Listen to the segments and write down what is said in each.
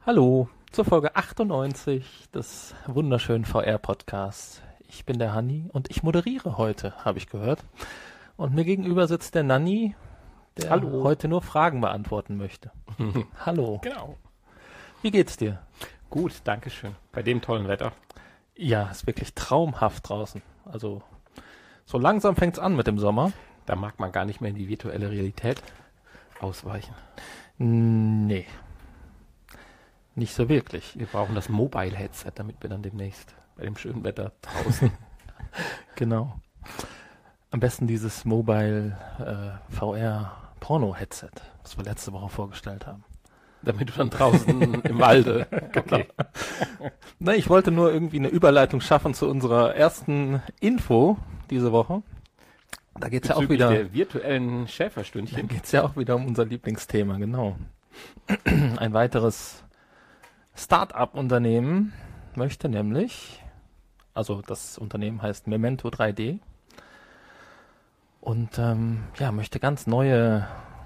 Hallo zur Folge 98 des wunderschönen VR-Podcasts. Ich bin der Hanni und ich moderiere heute, habe ich gehört. Und mir gegenüber sitzt der Nanni, der Hallo. heute nur Fragen beantworten möchte. Hallo. Genau. Wie geht's dir? Gut, danke schön. Bei dem tollen Wetter. Ja, ist wirklich traumhaft draußen. Also so langsam fängt's an mit dem Sommer. Da mag man gar nicht mehr in die virtuelle Realität ausweichen. Nee, nicht so wirklich. Wir brauchen das Mobile-Headset, damit wir dann demnächst bei dem schönen Wetter draußen. Genau. Am besten dieses Mobile VR Porno-Headset, was wir letzte Woche vorgestellt haben. Damit du dann draußen im Walde. Okay. Ne, ich wollte nur irgendwie eine Überleitung schaffen zu unserer ersten Info diese Woche. Da geht's ja auch Bezüglich wieder. der virtuellen Dann Schäferstündchen. geht's ja auch wieder um unser Lieblingsthema, genau. Ein weiteres Start-up-Unternehmen möchte nämlich, also das Unternehmen heißt Memento 3D und möchte ganz neue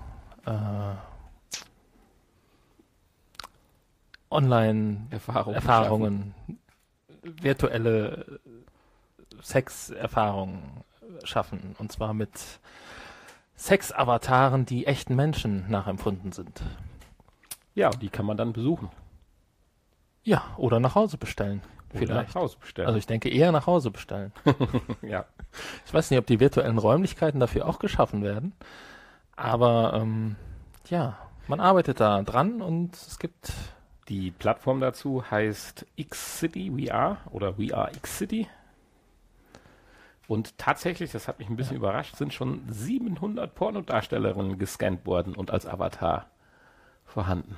Online-Erfahrungen, virtuelle Sexerfahrungen schaffen. Und zwar mit Sex-Avataren, die echten Menschen nachempfunden sind. Ja, die kann man dann besuchen. Ja, oder nach Hause bestellen. Oder Vielleicht. nach Hause bestellen. Also ich denke eher nach Hause bestellen. ja. Ich weiß nicht, ob die virtuellen Räumlichkeiten dafür auch geschaffen werden. Aber man arbeitet da dran und es gibt... Die Plattform dazu heißt X-City VR oder VR X-City. Und tatsächlich, das hat mich ein bisschen überrascht, sind schon 700 Pornodarstellerinnen gescannt worden und als Avatar vorhanden.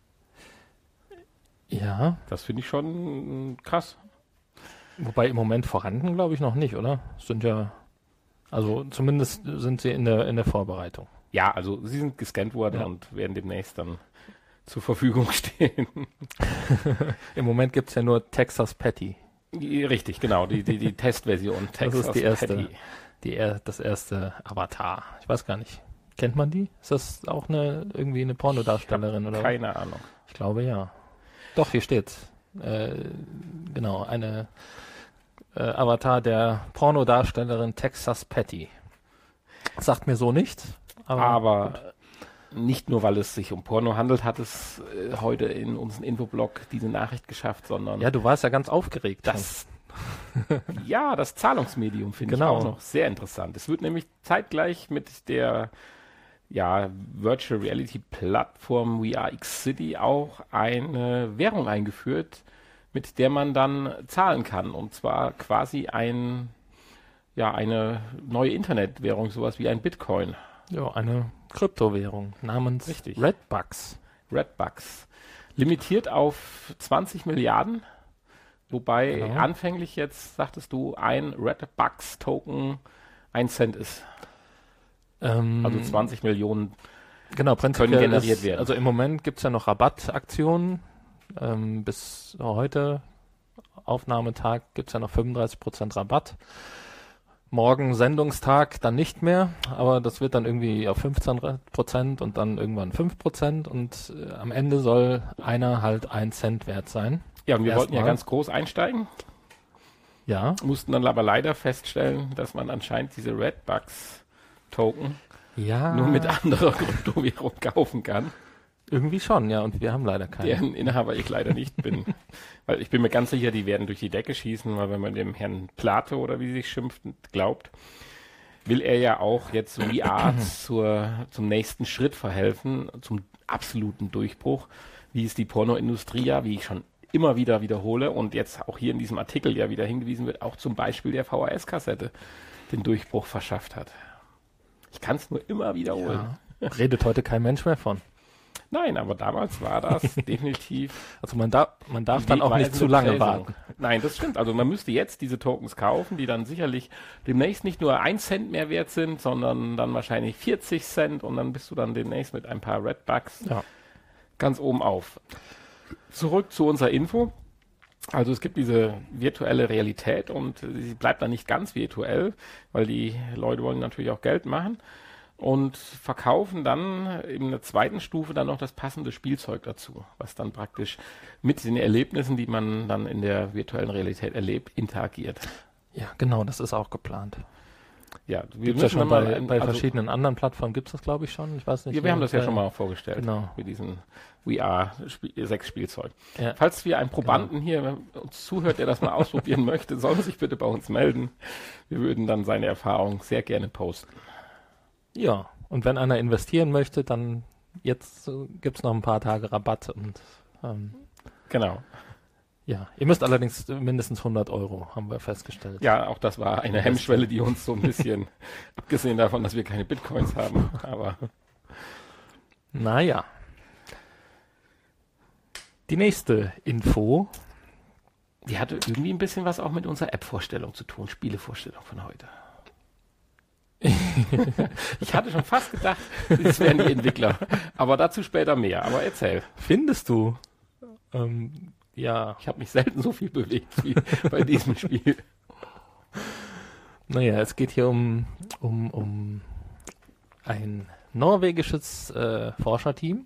Ja, Das finde ich schon krass. wobei im Moment vorhanden, glaube ich, noch nicht, oder? Sind ja, also zumindest sind sie in der Vorbereitung. Ja, also sie sind gescannt worden Ja. und werden demnächst dann zur Verfügung stehen. Im Moment gibt's ja nur Texas Patty. Richtig, genau, die Testversion. Das ist die erste. Patty. Das erste Avatar. Ich weiß gar nicht. Kennt man die? Ist das auch irgendwie eine Pornodarstellerin oder? Keine Ahnung. Ich glaube ja. Doch, hier steht's. Genau, eine Avatar der Pornodarstellerin Texas Patty. Sagt mir so nichts, Aber nicht nur, weil es sich um Porno handelt, hat es heute in unseren Infoblog diese Nachricht geschafft, sondern ja, du warst ja ganz aufgeregt. das Zahlungsmedium finde Genau. ich auch noch sehr interessant. Es wird nämlich zeitgleich mit der Virtual Reality Plattform VR X-City auch eine Währung eingeführt, mit der man dann zahlen kann. Und zwar quasi eine neue Internetwährung, sowas wie ein Bitcoin. Ja, eine Kryptowährung namens Richtig. Redbucks. Redbucks. Limitiert auf 20 Milliarden, wobei Genau. anfänglich jetzt, sagtest du, ein Redbucks-Token 1 Cent ist. Also 20 Millionen. Genau, prinzipiell können generiert werden. Also im Moment gibt's ja noch Rabattaktionen. Bis heute, Aufnahmetag, gibt's ja noch 35% Rabatt. Morgen Sendungstag dann nicht mehr, aber das wird dann irgendwie auf 15% und dann irgendwann 5% und am Ende soll einer halt 1 Cent wert sein. Ja, und wir wollten ja Erstmal. ganz groß einsteigen, Ja, mussten dann aber leider feststellen, dass man anscheinend diese Redbucks-Token ja, nur mit anderer Kryptowährung kaufen kann, irgendwie schon, ja, und wir haben leider keine. deren Inhaber ich leider nicht bin. Weil ich bin mir ganz sicher, die werden durch die Decke schießen, weil wenn man dem Herrn Plato oder wie sie sich schimpft, glaubt, will er ja auch jetzt VR zum nächsten Schritt verhelfen, zum absoluten Durchbruch, wie es die Pornoindustrie ja, wie ich schon immer wieder wiederhole und jetzt auch hier in diesem Artikel ja wieder hingewiesen wird, auch zum Beispiel der VHS-Kassette den Durchbruch verschafft hat. Ich kann es nur immer wiederholen. Ja, redet heute kein Mensch mehr von. Nein, aber damals war das definitiv Also man darf dann auch nicht zu lange warten. Nein, das stimmt. Also man müsste jetzt diese Tokens kaufen, die dann sicherlich demnächst nicht nur 1 Cent mehr wert sind, sondern dann wahrscheinlich 40 Cent und dann bist du dann demnächst mit ein paar Redbucks Ja. ganz oben auf. Zurück zu unserer Info. Also es gibt diese virtuelle Realität und sie bleibt dann nicht ganz virtuell, weil die Leute wollen natürlich auch Geld machen. und verkaufen dann in der zweiten Stufe dann noch das passende Spielzeug dazu, was dann praktisch mit den Erlebnissen, die man dann in der virtuellen Realität erlebt, interagiert. Ja, genau, das ist auch geplant. Ja, Gibt's ja schon bei verschiedenen anderen Plattformen, gibt es das, glaube ich, schon. Ich weiß nicht. Ja, wir haben das ja schon mal vorgestellt. Genau. Mit diesem VR 6 Spielzeug. Ja. Falls wir einen Probanden hier uns zuhört, der das mal ausprobieren möchte, soll er sich bitte bei uns melden. Wir würden dann seine Erfahrung sehr gerne posten. Ja, und wenn einer investieren möchte, dann jetzt gibt es noch ein paar Tage Rabatt und genau. ja, ihr müsst allerdings mindestens 100 Euro, haben wir festgestellt. Ja, auch das war eine Hemmschwelle, die uns so ein bisschen, abgesehen davon, dass wir keine Bitcoins haben, aber naja. Die nächste Info. die hatte irgendwie ein bisschen was auch mit unserer App-Vorstellung zu tun, Spielevorstellung von heute. Ich hatte schon fast gedacht, das wären die Entwickler, aber dazu später mehr. Aber erzähl. Findest du? Ja. Ich habe mich selten so viel bewegt wie bei diesem Spiel. Naja, es geht hier um ein norwegisches Forscherteam,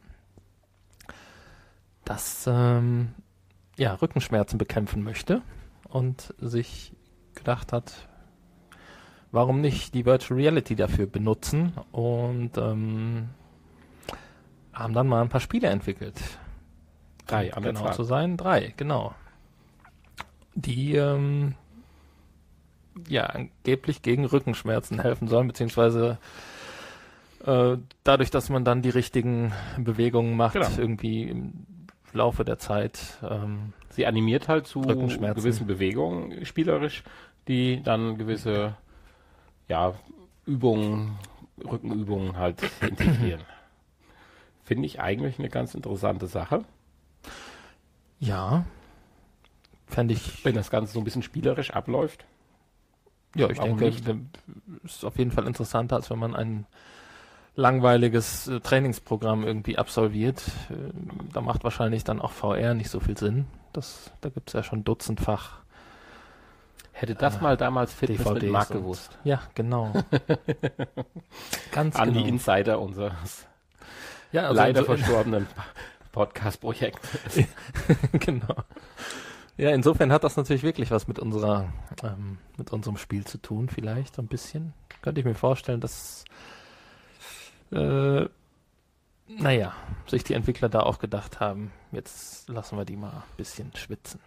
das Rückenschmerzen bekämpfen möchte und sich gedacht hat, warum nicht die Virtual Reality dafür benutzen und haben dann mal ein paar Spiele entwickelt. 3 an der Genau Zahl. zu sein, 3, genau. Die angeblich gegen Rückenschmerzen helfen sollen, beziehungsweise dadurch, dass man dann die richtigen Bewegungen macht, Genau. irgendwie im Laufe der Zeit. Sie animiert halt zu Rückenschmerzen. gewissen Bewegungen spielerisch, die dann gewisse Übungen, Rückenübungen halt integrieren. Finde ich eigentlich eine ganz interessante Sache. Ja, fände ich. Wenn das Ganze so ein bisschen spielerisch abläuft. Ja, ich Warum denke, nicht? ist auf jeden Fall interessanter, als wenn man ein langweiliges Trainingsprogramm irgendwie absolviert. Da macht wahrscheinlich dann auch VR nicht so viel Sinn. Da gibt es ja schon dutzendfach Hätte das mal damals Fitness mit DVDs Marc und- gewusst. Ja, genau. Ganz An genau. die Insider unseres Ja, also leider verstorbenen Podcast-Projekts. genau. Ja, insofern hat das natürlich wirklich was mit unserem Spiel zu tun, vielleicht ein bisschen. Könnte ich mir vorstellen, dass sich die Entwickler da auch gedacht haben, jetzt lassen wir die mal ein bisschen schwitzen.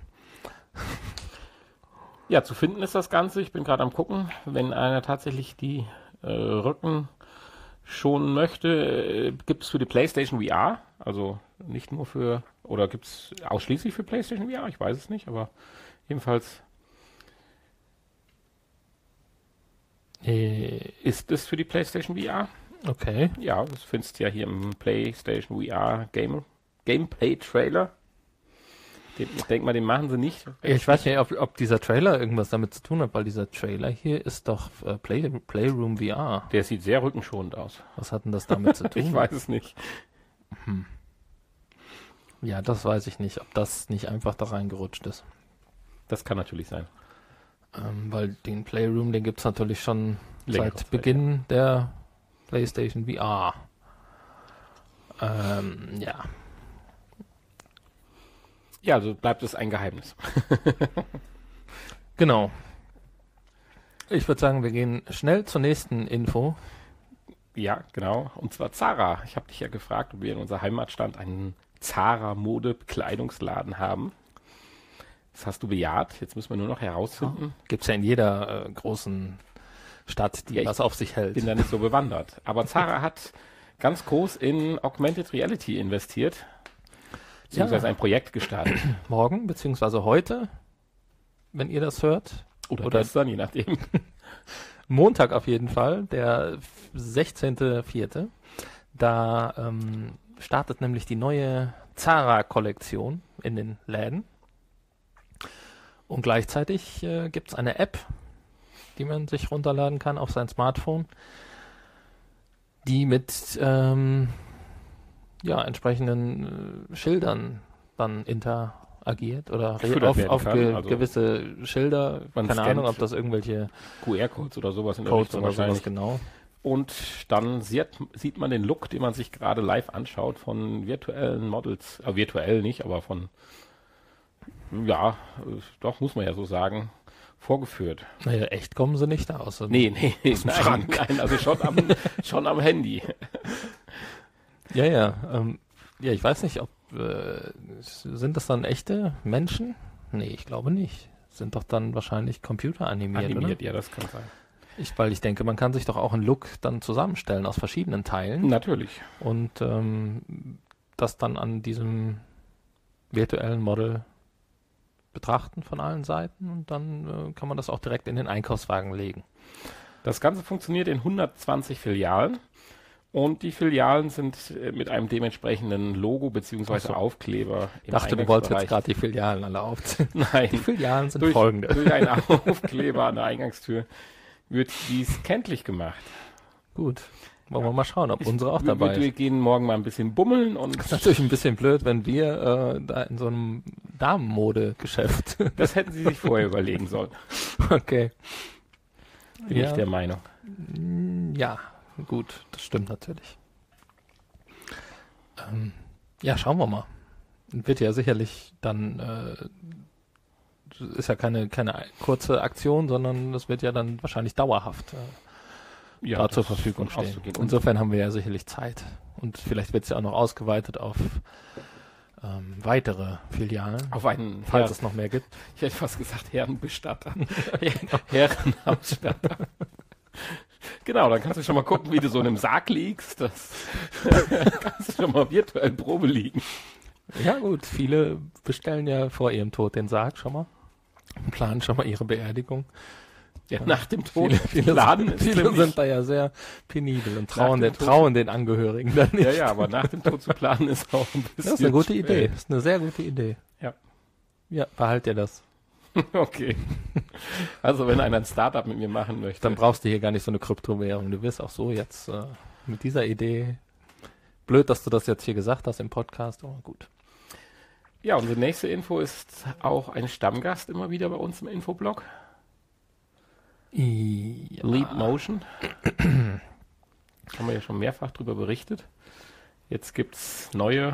Ja, zu finden ist das Ganze. Ich bin gerade am gucken. Wenn einer tatsächlich die Rücken schonen möchte, gibt es für die PlayStation VR, also nicht nur für, oder gibt es ausschließlich für PlayStation VR? Ich weiß es nicht, aber jedenfalls ist es für die PlayStation VR. Okay. Ja, das findest du ja hier im PlayStation VR Gameplay-Trailer. Ich denke mal, den machen sie nicht. Ich weiß nicht, ob dieser Trailer irgendwas damit zu tun hat, weil dieser Trailer hier ist doch Playroom VR. Der sieht sehr rückenschonend aus. Was hat denn das damit zu tun? Ich weiß es nicht. Ja, das weiß ich nicht, ob das nicht einfach da reingerutscht ist. Das kann natürlich sein. Weil den Playroom, den gibt es natürlich schon Längere seit Zeit, Beginn der PlayStation VR. Ja. Ja, also bleibt es ein Geheimnis. Genau. Ich würde sagen, wir gehen schnell zur nächsten Info. Ja, genau. Und zwar Zara. Ich habe dich ja gefragt, ob wir in unserer Heimatstadt einen Zara-Mode-Bekleidungsladen haben. Das hast du bejaht. Jetzt müssen wir nur noch herausfinden. Gibt es ja in jeder großen Stadt, die Ja, was auf sich hält. Ich bin da nicht so bewandert. Aber Zara hat ganz groß in Augmented Reality investiert. Beziehungsweise ein Projekt gestartet. Morgen, beziehungsweise heute, wenn ihr das hört. Oder gestern, je nachdem. Montag auf jeden Fall, der 16.04. Da startet nämlich die neue Zara-Kollektion in den Läden. Und gleichzeitig gibt es eine App, die man sich runterladen kann auf sein Smartphone, die mit entsprechenden Schildern dann interagiert oder Gefüttert werden auf kann, also gewisse Schilder, man keine scannt Ahnung, ob das irgendwelche QR-Codes oder sowas in der Codes Richtung oder sowas wahrscheinlich genau. Und dann sieht man den Look, den man sich gerade live anschaut von virtuellen Models. Virtuell nicht, aber doch, muss man ja so sagen, vorgeführt. Naja, echt kommen sie nicht aus. Nee, nein, also schon am Handy. Ja, ich weiß nicht, ob sind das dann echte Menschen? Nee, ich glaube nicht. Sind doch dann wahrscheinlich computeranimiert, oder? Ja, das kann sein. Weil ich denke, man kann sich doch auch einen Look dann zusammenstellen aus verschiedenen Teilen. Natürlich. Und das dann an diesem virtuellen Model betrachten von allen Seiten und dann kann man das auch direkt in den Einkaufswagen legen. Das Ganze funktioniert in 120 Filialen und die Filialen sind mit einem dementsprechenden Logo bzw. Aufkleber im dachte, du wolltest jetzt gerade die Filialen alle aufzählen. Nein. Die Filialen sind folgende. Durch einen Aufkleber an der Eingangstür wird dies kenntlich gemacht. Gut. Wollen wir mal schauen, ob unsere auch dabei ist. Wir gehen morgen mal ein bisschen bummeln. Das ist natürlich ein bisschen blöd, wenn wir da in so einem Damenmodegeschäft. Das hätten Sie sich vorher überlegen sollen. Okay. Bin ich der Meinung. Ja, gut, das stimmt natürlich. Schauen wir mal. Wird ja sicherlich dann ist ja keine kurze Aktion, sondern das wird ja dann wahrscheinlich dauerhaft da zur Verfügung stehen. Insofern haben wir ja sicherlich Zeit. Und vielleicht wird es ja auch noch ausgeweitet auf weitere Filialen. Falls es noch mehr gibt. Ich hätte fast gesagt Herrenbestatter. Herrenausstatter. Genau, dann kannst du schon mal gucken, wie du so in einem Sarg liegst. Das kannst du schon mal virtuell Probe liegen. Ja gut, viele bestellen ja vor ihrem Tod den Sarg schon mal. Planen schon mal ihre Beerdigung. Ja, nach dem Tod. Viele sind da ja sehr penibel und trauen den Angehörigen dann nicht. Ja, aber nach dem Tod zu planen ist auch ein bisschen. Das ist eine gute Idee. Das ist eine sehr gute Idee. Ja. Ja, behalt dir das. Okay. Also wenn einer ein Startup mit mir machen möchte. Dann brauchst du hier gar nicht so eine Kryptowährung. Du wirst auch so jetzt mit dieser Idee. Blöd, dass du das jetzt hier gesagt hast im Podcast, aber gut. Ja, unsere nächste Info ist auch ein Stammgast immer wieder bei uns im Infoblog. Ja. Leap Motion. Haben wir ja schon mehrfach drüber berichtet. Jetzt gibt es neue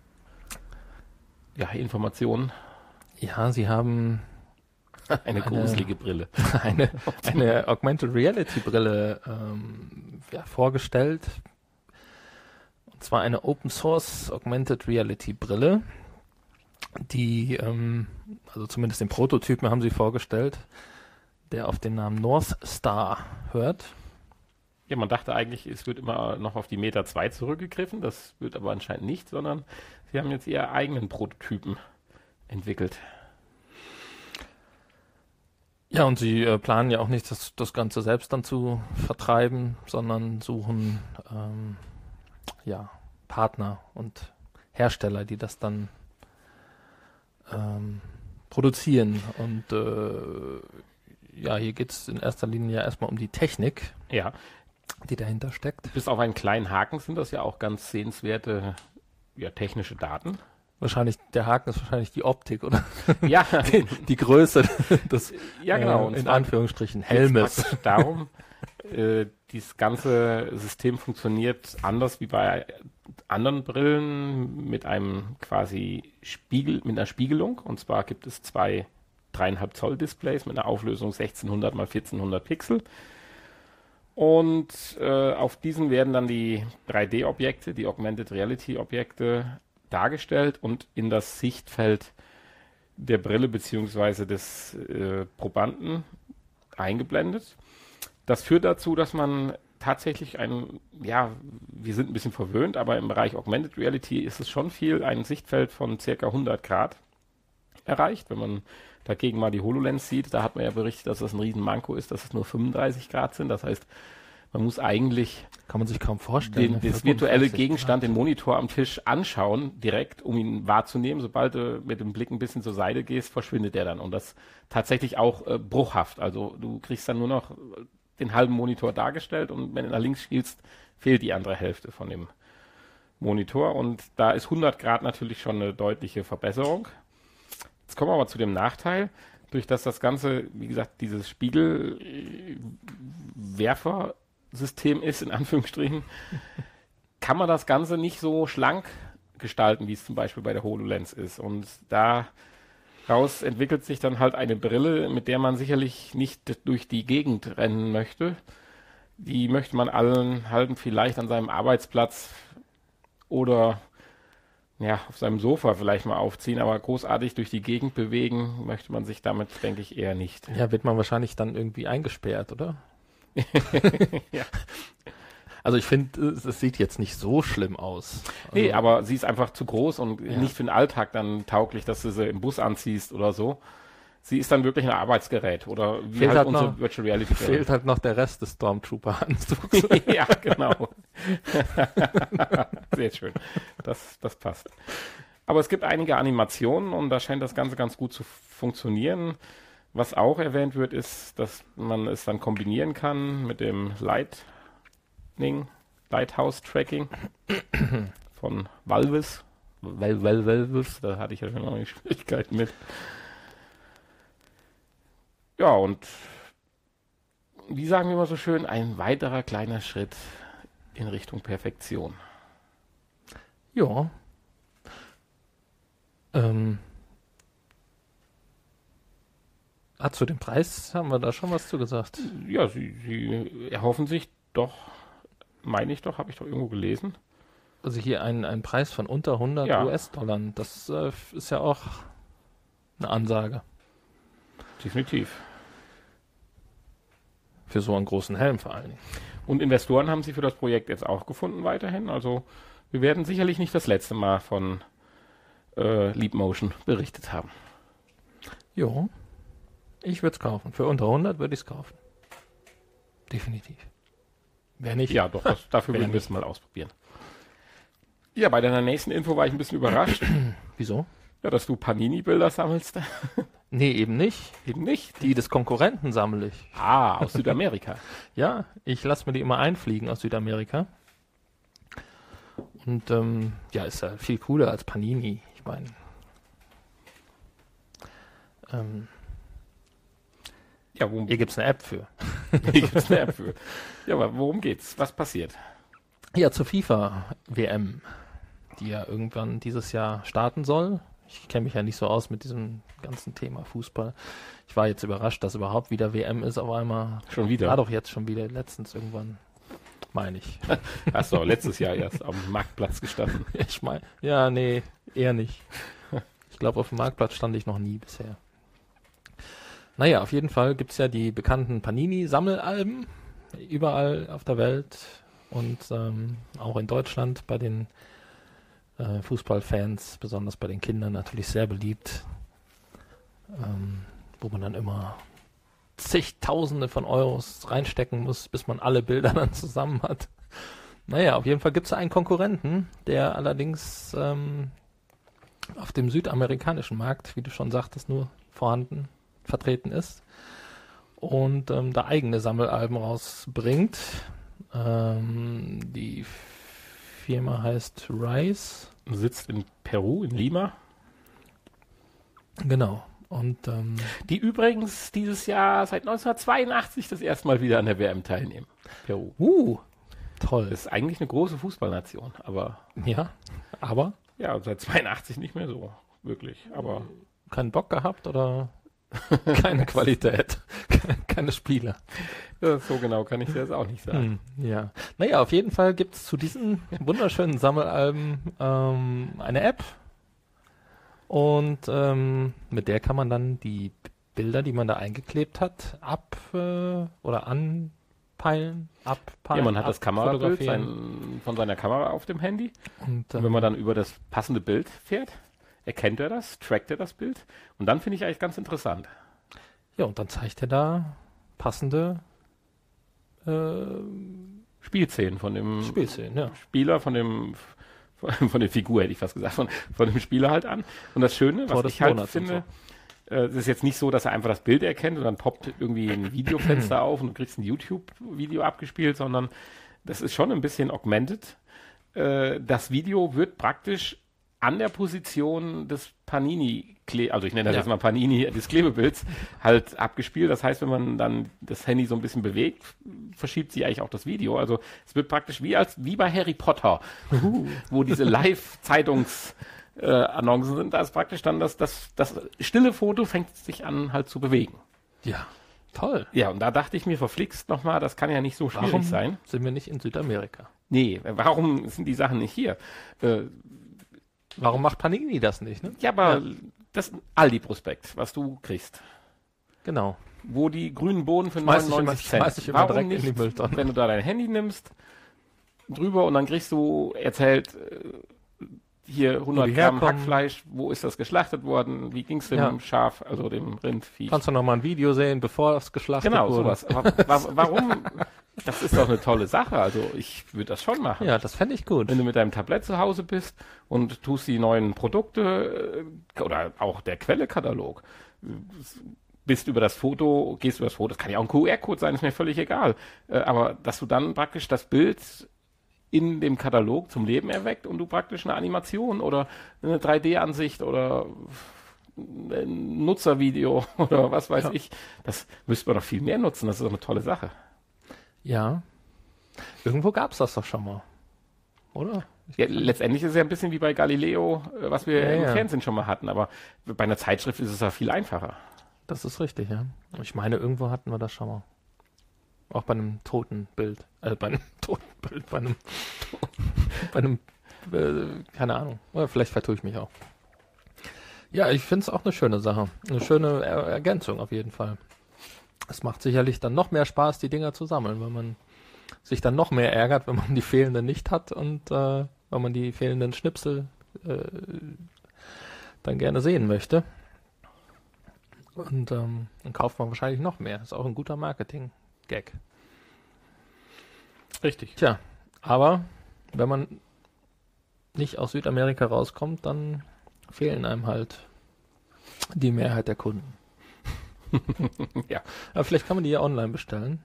Informationen. Ja, sie haben eine gruselige Brille. eine Augmented Reality Brille vorgestellt. Und zwar eine Open Source Augmented Reality Brille, die, also zumindest den Prototypen haben sie vorgestellt, der auf den Namen North Star hört. Ja, man dachte eigentlich, es wird immer noch auf die Meta 2 zurückgegriffen. Das wird aber anscheinend nicht, sondern sie haben jetzt ihre eigenen Prototypen entwickelt. Ja, und sie planen ja auch nicht, das Ganze selbst dann zu vertreiben, sondern suchen Partner und Hersteller, die das dann produzieren. Und hier geht es in erster Linie ja erstmal um die Technik, die dahinter steckt. Bis auf einen kleinen Haken sind das ja auch ganz sehenswerte technische Daten. Der Haken ist wahrscheinlich die Optik, oder? Ja. die Größe des, genau. in Anführungsstrichen, Helmes. Darum, dieses ganze System funktioniert anders wie bei anderen Brillen mit einem quasi mit einer Spiegelung. Und zwar gibt es zwei 3,5 Zoll Displays mit einer Auflösung 1600 x 1400 Pixel. Und auf diesen werden dann die 3D-Objekte, die Augmented Reality-Objekte dargestellt und in das Sichtfeld der Brille bzw. des Probanden eingeblendet. Das führt dazu, dass man tatsächlich wir sind ein bisschen verwöhnt, aber im Bereich Augmented Reality ist es schon viel, ein Sichtfeld von ca. 100 Grad erreicht. Wenn man dagegen mal die HoloLens sieht, da hat man ja berichtet, dass das ein Riesenmanko ist, dass es nur 35 Grad sind. Das heißt, man muss eigentlich kann man sich kaum vorstellen, das virtuelle Gegenstand, den Monitor am Tisch anschauen, direkt, um ihn wahrzunehmen. Sobald du mit dem Blick ein bisschen zur Seite gehst, verschwindet der dann. Und das tatsächlich auch bruchhaft. Also du kriegst dann nur noch den halben Monitor dargestellt und wenn du nach links schielst, fehlt die andere Hälfte von dem Monitor. Und da ist 100 Grad natürlich schon eine deutliche Verbesserung. Jetzt kommen wir aber zu dem Nachteil. Durch das Ganze, wie gesagt, dieses Spiegelwerfer System ist, in Anführungsstrichen, kann man das Ganze nicht so schlank gestalten, wie es zum Beispiel bei der HoloLens ist. Und daraus entwickelt sich dann halt eine Brille, mit der man sicherlich nicht durch die Gegend rennen möchte. Die möchte man allen halten, vielleicht an seinem Arbeitsplatz oder ja, auf seinem Sofa vielleicht mal aufziehen, aber großartig durch die Gegend bewegen möchte man sich damit, denke ich, eher nicht. Ja, wird man wahrscheinlich dann irgendwie eingesperrt, oder? Ja. Also ich finde, es sieht jetzt nicht so schlimm aus. Nee, aber sie ist einfach zu groß und Ja. nicht für den Alltag dann tauglich, dass du sie im Bus anziehst oder so. Sie ist dann wirklich ein Arbeitsgerät oder wie Fehlt halt halt unsere noch- Virtual Reality Brille. Fehlt halt noch der Rest des Stormtrooper-Anzugs. Ja, genau. Sehr schön. Das passt. Aber es gibt einige Animationen und da scheint das Ganze ganz gut zu funktionieren. Was auch erwähnt wird, ist, dass man es dann kombinieren kann mit dem Lighthouse Tracking von Valves. Valves, da hatte ich ja schon noch Schwierigkeiten mit. Ja, und wie sagen wir immer so schön, ein weiterer kleiner Schritt in Richtung Perfektion. Ja. Zu dem Preis haben wir da schon was zu gesagt. Ja, sie erhoffen sich doch, meine ich doch, habe ich doch irgendwo gelesen. Also hier ein Preis von unter 100 Ja. US-Dollar. Das ist ja auch eine Ansage Definitiv. für so einen großen Helm vor allen Dingen. Und Investoren haben sie für das Projekt jetzt auch gefunden weiterhin. Also wir werden sicherlich nicht das letzte Mal von Leap Motion berichtet haben. Jo. Ich würde es kaufen. Für unter 100 würde ich es kaufen. Definitiv. Wer nicht? Ja, doch, dafür Wer würden wir es mal ausprobieren. Ja, bei deiner nächsten Info war ich ein bisschen überrascht. Wieso? Ja, dass du Panini-Bilder sammelst. Nee, eben nicht. Eben nicht. Die des Konkurrenten sammle ich. Aus Südamerika. Ja, ich lasse mir die immer einfliegen aus Südamerika. Und ja, ist ja viel cooler als Panini. Ich meine, Ja, hier gibt es eine App für. Hier gibt's eine App für. Ja, aber worum geht's? Was passiert? Ja, zur FIFA-WM, die ja irgendwann dieses Jahr starten soll. Ich kenne mich ja nicht so aus mit diesem ganzen Thema Fußball. Ich war jetzt überrascht, dass überhaupt wieder WM ist auf einmal. Schon War wieder. doch jetzt schon wieder letztens irgendwann, meine ich. Hast du auch letztes Jahr erst am Marktplatz gestanden. Ich meine, ja, nee, eher nicht. Ich glaube, auf dem Marktplatz stand ich noch nie bisher. Naja, auf jeden Fall gibt es ja die bekannten Panini-Sammelalben überall auf der Welt und auch in Deutschland bei den Fußballfans, besonders bei den Kindern natürlich sehr beliebt, wo man dann immer zigtausende von Euros reinstecken muss, bis man alle Bilder dann zusammen hat. Naja, auf jeden Fall gibt es einen Konkurrenten, der allerdings auf dem südamerikanischen Markt, wie du schon sagtest, nur vertreten ist und da eigene Sammelalben rausbringt. Die Firma heißt Rise. Sitzt in Peru, in Lima. Genau. Und Die übrigens dieses Jahr seit 1982 das erste Mal wieder an der WM teilnehmen. Peru. toll. Das ist eigentlich eine große Fußballnation, aber Ja, aber ja, seit 82 nicht mehr so. Wirklich. Aber keinen Bock gehabt oder keine Qualität, keine Spieler. so genau kann ich dir das auch nicht sagen. Ja. Naja, auf jeden Fall gibt es zu diesen wunderschönen Sammelalben eine App. Und mit der kann man dann die Bilder, die man da eingeklebt hat, anpeilen. Ja, man hat das Kamerabild fotografieren. von seiner Kamera auf dem Handy. Und Und wenn man dann über das passende Bild fährt, erkennt er das, trackt er das Bild. Und dann finde ich eigentlich ganz interessant. ja, und dann zeigt er da passende Spielszenen von dem Spielszenen, ja. Spieler, von der Figur hätte ich fast gesagt, von dem Spieler halt an. Und das Schöne, Tor was des ich halt Monats und finde, es ist jetzt nicht so, dass er einfach das Bild erkennt und dann poppt irgendwie ein Videofenster auf und du kriegst ein YouTube-Video abgespielt, sondern das ist schon ein bisschen augmented. Das Video wird praktisch an der Position des Panini, also ich nenne das jetzt mal Panini des Klebebilds, halt abgespielt. Das heißt, wenn man dann das Handy so ein bisschen bewegt, verschiebt sie eigentlich auch das Video. Also es wird praktisch wie bei Harry Potter, wo diese Live-Zeitungs-Annoncen sind. Da ist praktisch dann das stille Foto fängt sich an halt zu bewegen. Ja, toll. Ja, und da dachte ich mir, verflixt nochmal, das kann ja nicht so schwierig sein. Sind wir nicht in Südamerika? Nee, warum sind die Sachen nicht hier? Warum macht Panini das nicht? Ne? Ja, aber das Aldi-Prospekt, was du kriegst. Genau. Wo die grünen Bohnen für Schmeiß 99 ich immer Cent. direkt Warum nicht, in die Mülltonne? wenn du da dein Handy nimmst, drüber und dann kriegst du erzählt, hier 100 Gramm Hackfleisch, wo ist das geschlachtet worden, wie ging es dem Schaf, also dem Rindvieh. Kannst du noch mal ein Video sehen, bevor es geschlachtet wurde. Genau, sowas. Warum? Das ist doch eine tolle Sache, also ich würde das schon machen. Ja, das fände ich gut. Wenn du mit deinem Tablett zu Hause bist und tust die neuen Produkte oder auch der Quellekatalog, gehst über das Foto, das kann ja auch ein QR-Code sein, ist mir völlig egal. Aber dass du dann praktisch das Bild in dem Katalog zum Leben erweckt und du praktisch eine Animation oder eine 3D-Ansicht oder ein Nutzervideo oder was weiß ich, das müsste man doch viel mehr nutzen, das ist doch eine tolle Sache. Ja. Irgendwo gab es das doch schon mal. Oder? Ja, letztendlich ist es ja ein bisschen wie bei Galileo, was wir im Fernsehen schon mal hatten, aber bei einer Zeitschrift ist es ja viel einfacher. Das ist richtig, ja. Ich meine, irgendwo hatten wir das schon mal. Auch bei einem Totenbild. Bei einem keine Ahnung. Oder vielleicht vertue ich mich auch. Ja, ich finde es auch eine schöne Sache. Eine schöne Ergänzung auf jeden Fall. Es macht sicherlich dann noch mehr Spaß, die Dinger zu sammeln, weil man sich dann noch mehr ärgert, wenn man die fehlenden nicht hat und wenn man die fehlenden Schnipsel dann gerne sehen möchte. Und dann kauft man wahrscheinlich noch mehr. Ist auch ein guter Marketing-Gag. Richtig. Tja, aber wenn man nicht aus Südamerika rauskommt, dann fehlen einem halt die Mehrheit der Kunden. Ja. Aber vielleicht kann man die ja online bestellen.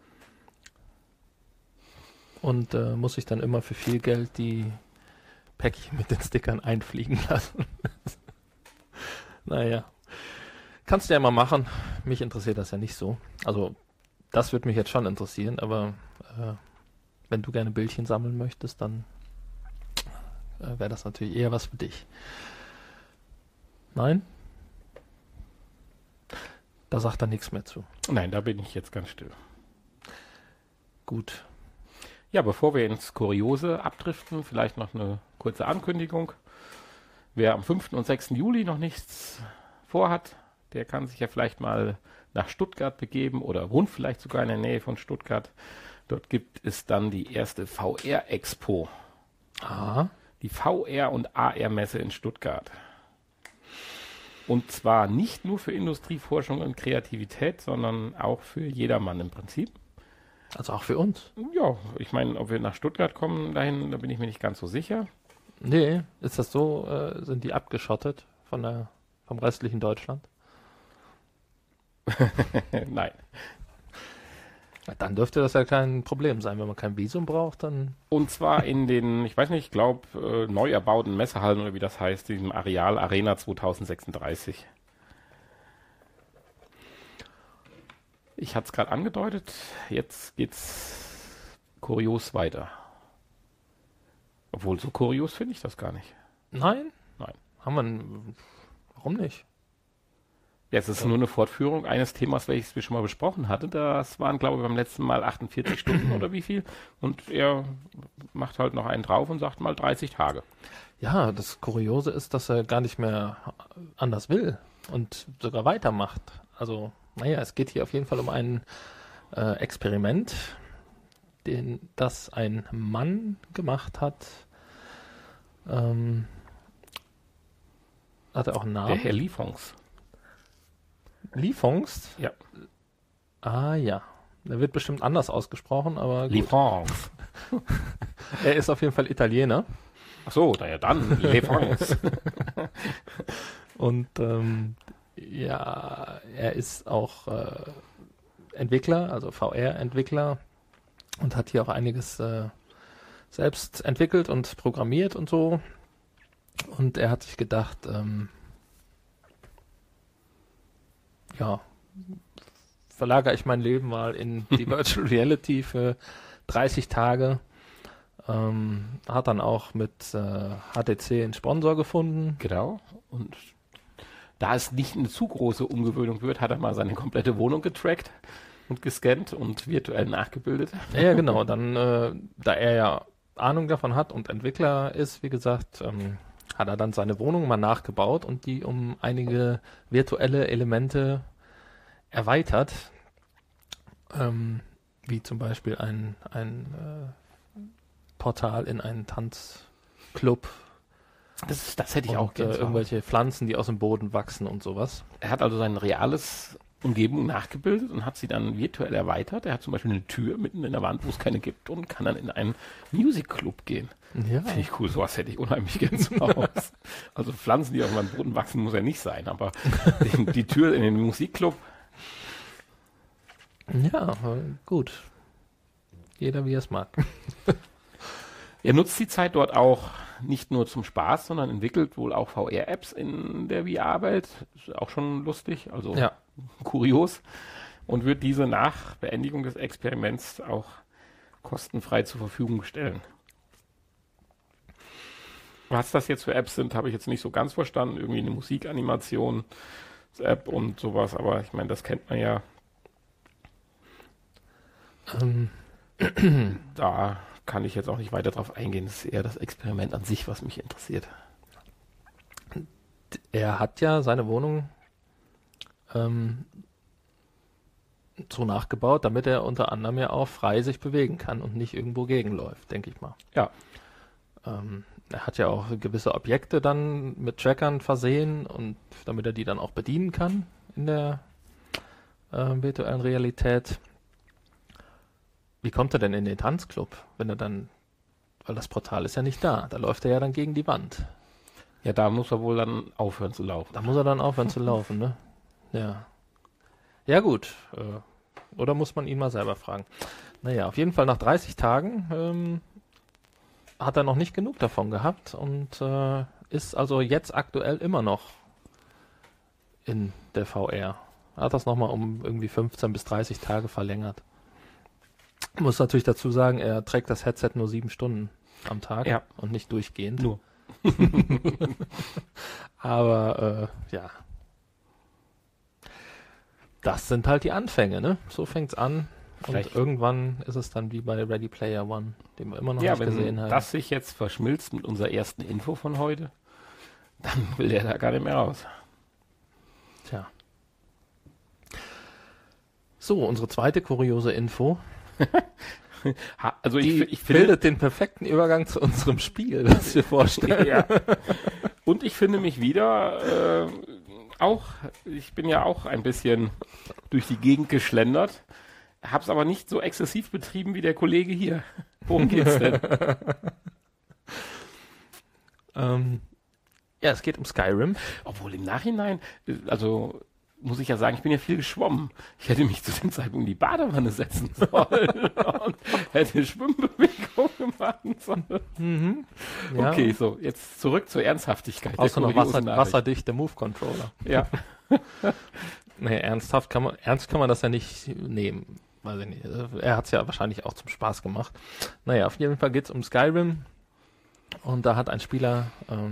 Und muss ich dann immer für viel Geld die Päckchen mit den Stickern einfliegen lassen. Naja. Kannst du ja mal machen. Mich interessiert das ja nicht so. Also, das würde mich jetzt schon interessieren, aber wenn du gerne Bildchen sammeln möchtest, dann wäre das natürlich eher was für dich. Nein? Da sagt er nichts mehr zu. Nein, da bin ich jetzt ganz still. Gut. Ja, bevor wir ins Kuriose abdriften, vielleicht noch eine kurze Ankündigung. Wer am 5. und 6. Juli noch nichts vorhat, der kann sich ja vielleicht mal nach Stuttgart begeben oder wohnt vielleicht sogar in der Nähe von Stuttgart. Dort gibt es dann die erste VR-Expo. Aha. Die VR- und AR-Messe in Stuttgart. Und zwar nicht nur für Industrieforschung und Kreativität, sondern auch für jedermann im Prinzip. Also auch für uns? Ja, ich meine, ob wir nach Stuttgart kommen dahin, da bin ich mir nicht ganz so sicher. Nee, ist das so? Sind die abgeschottet vom restlichen Deutschland? Nein. Dann dürfte das ja kein Problem sein. Wenn man kein Visum braucht, dann... Und zwar in den, ich weiß nicht, ich glaube, neu erbauten Messehallen oder wie das heißt, diesem Areal Arena 2036. Ich hatte es gerade angedeutet, jetzt geht's kurios weiter. Obwohl, so kurios finde ich das gar nicht. Nein? Nein. Warum nicht? Ja, es ist nur eine Fortführung eines Themas, welches wir schon mal besprochen hatten. Das waren, glaube ich, beim letzten Mal 48 Stunden oder wie viel. Und er macht halt noch einen drauf und sagt mal 30 Tage. Ja, das Kuriose ist, dass er gar nicht mehr anders will und sogar weitermacht. Also, naja, es geht hier auf jeden Fall um ein Experiment, das ein Mann gemacht hat. Hat er auch einen Namen? Der Herr Liefons. Liefons? Ja. Ah ja. Der wird bestimmt anders ausgesprochen, aber gut. Liefons. Er ist auf jeden Fall Italiener. Ach so, naja, dann Liefons. Und ja, er ist auch Entwickler, also VR-Entwickler und hat hier auch einiges selbst entwickelt und programmiert und so. Und er hat sich gedacht, ja, verlagere ich mein Leben mal in die Virtual Reality für 30 Tage. Hat dann auch mit HTC einen Sponsor gefunden. Genau. Und da es nicht eine zu große Umgewöhnung wird, hat er mal seine komplette Wohnung getrackt und gescannt und virtuell nachgebildet. Ja, genau. Dann, da er ja Ahnung davon hat und Entwickler ist, wie gesagt, hat er dann seine Wohnung mal nachgebaut und die um einige virtuelle Elemente erweitert. Wie zum Beispiel ein Portal in einen Tanzclub. Das hätte ich auch gerne. Irgendwelche Pflanzen, die aus dem Boden wachsen und sowas. Er hat also sein reales Umgebung nachgebildet und hat sie dann virtuell erweitert. Er hat zum Beispiel eine Tür mitten in der Wand, wo es keine gibt, und kann dann in einen Music Club gehen. Ja. Finde ich cool, sowas hätte ich unheimlich gern zu Hause. Also Pflanzen, die auf meinem Boden wachsen, muss ja nicht sein, aber die Tür in den Musikclub. Ja, gut. Jeder wie er es mag. Er nutzt die Zeit dort auch nicht nur zum Spaß, sondern entwickelt wohl auch VR-Apps in der VR-Welt. Ist auch schon lustig, also Ja. kurios. Und wird diese nach Beendigung des Experiments auch kostenfrei zur Verfügung stellen. Was das jetzt für Apps sind, habe ich jetzt nicht so ganz verstanden. Irgendwie eine Musikanimation-App und sowas, aber ich meine, das kennt man ja. Da kann ich jetzt auch nicht weiter drauf eingehen. Das ist eher das Experiment an sich, was mich interessiert. Er hat ja seine Wohnung so nachgebaut, damit er unter anderem ja auch frei sich bewegen kann und nicht irgendwo gegenläuft, denke ich mal. Ja. Er hat ja auch gewisse Objekte dann mit Trackern versehen, und damit er die dann auch bedienen kann in der virtuellen Realität. Wie kommt er denn in den Tanzclub, wenn er dann, weil das Portal ist ja nicht da, da läuft er ja dann gegen die Wand. Ja, da muss er wohl dann aufhören zu laufen. Da muss er dann aufhören zu laufen, ne? Ja. Ja gut, oder muss man ihn mal selber fragen. Naja, auf jeden Fall nach 30 Tagen hat er noch nicht genug davon gehabt und ist also jetzt aktuell immer noch in der VR. Er hat das nochmal um irgendwie 15 bis 30 Tage verlängert. Muss natürlich dazu sagen, er trägt das Headset nur 7 Stunden am Tag, Ja. und nicht durchgehend. Nur. Aber ja. Das sind halt die Anfänge, ne? So fängt's an. Vielleicht- Und irgendwann ist es dann wie bei Ready Player One, den wir immer noch Ja, nicht gesehen wenn haben. das sich jetzt verschmilzt mit unserer ersten Info von heute, dann will der da gar nicht mehr raus. Tja. So, unsere zweite kuriose Info. Also Die ich finde, bildet den perfekten Übergang zu unserem Spiel, das wir vorstellen. ja. Und ich finde mich wieder ich bin ja auch ein bisschen durch die Gegend geschlendert, hab's aber nicht so exzessiv betrieben wie der Kollege hier. Worum geht's denn? Ja, es geht um Skyrim. Obwohl im Nachhinein, also muss ich ja sagen, ich bin ja viel geschwommen. Ich hätte mich zu dem Zeitpunkt in die Badewanne setzen sollen und hätte Schwimmbewegungen machen sollen. Ja. Okay, so, jetzt zurück zur Ernsthaftigkeit. Außer noch kuriosen Nachricht. wasserdichte Move-Controller. Ja. Nee, ernst kann man das ja nicht nehmen. Weiß ich nicht. Er hat es ja wahrscheinlich auch zum Spaß gemacht. Naja, auf jeden Fall geht es um Skyrim. Und da hat ein Spieler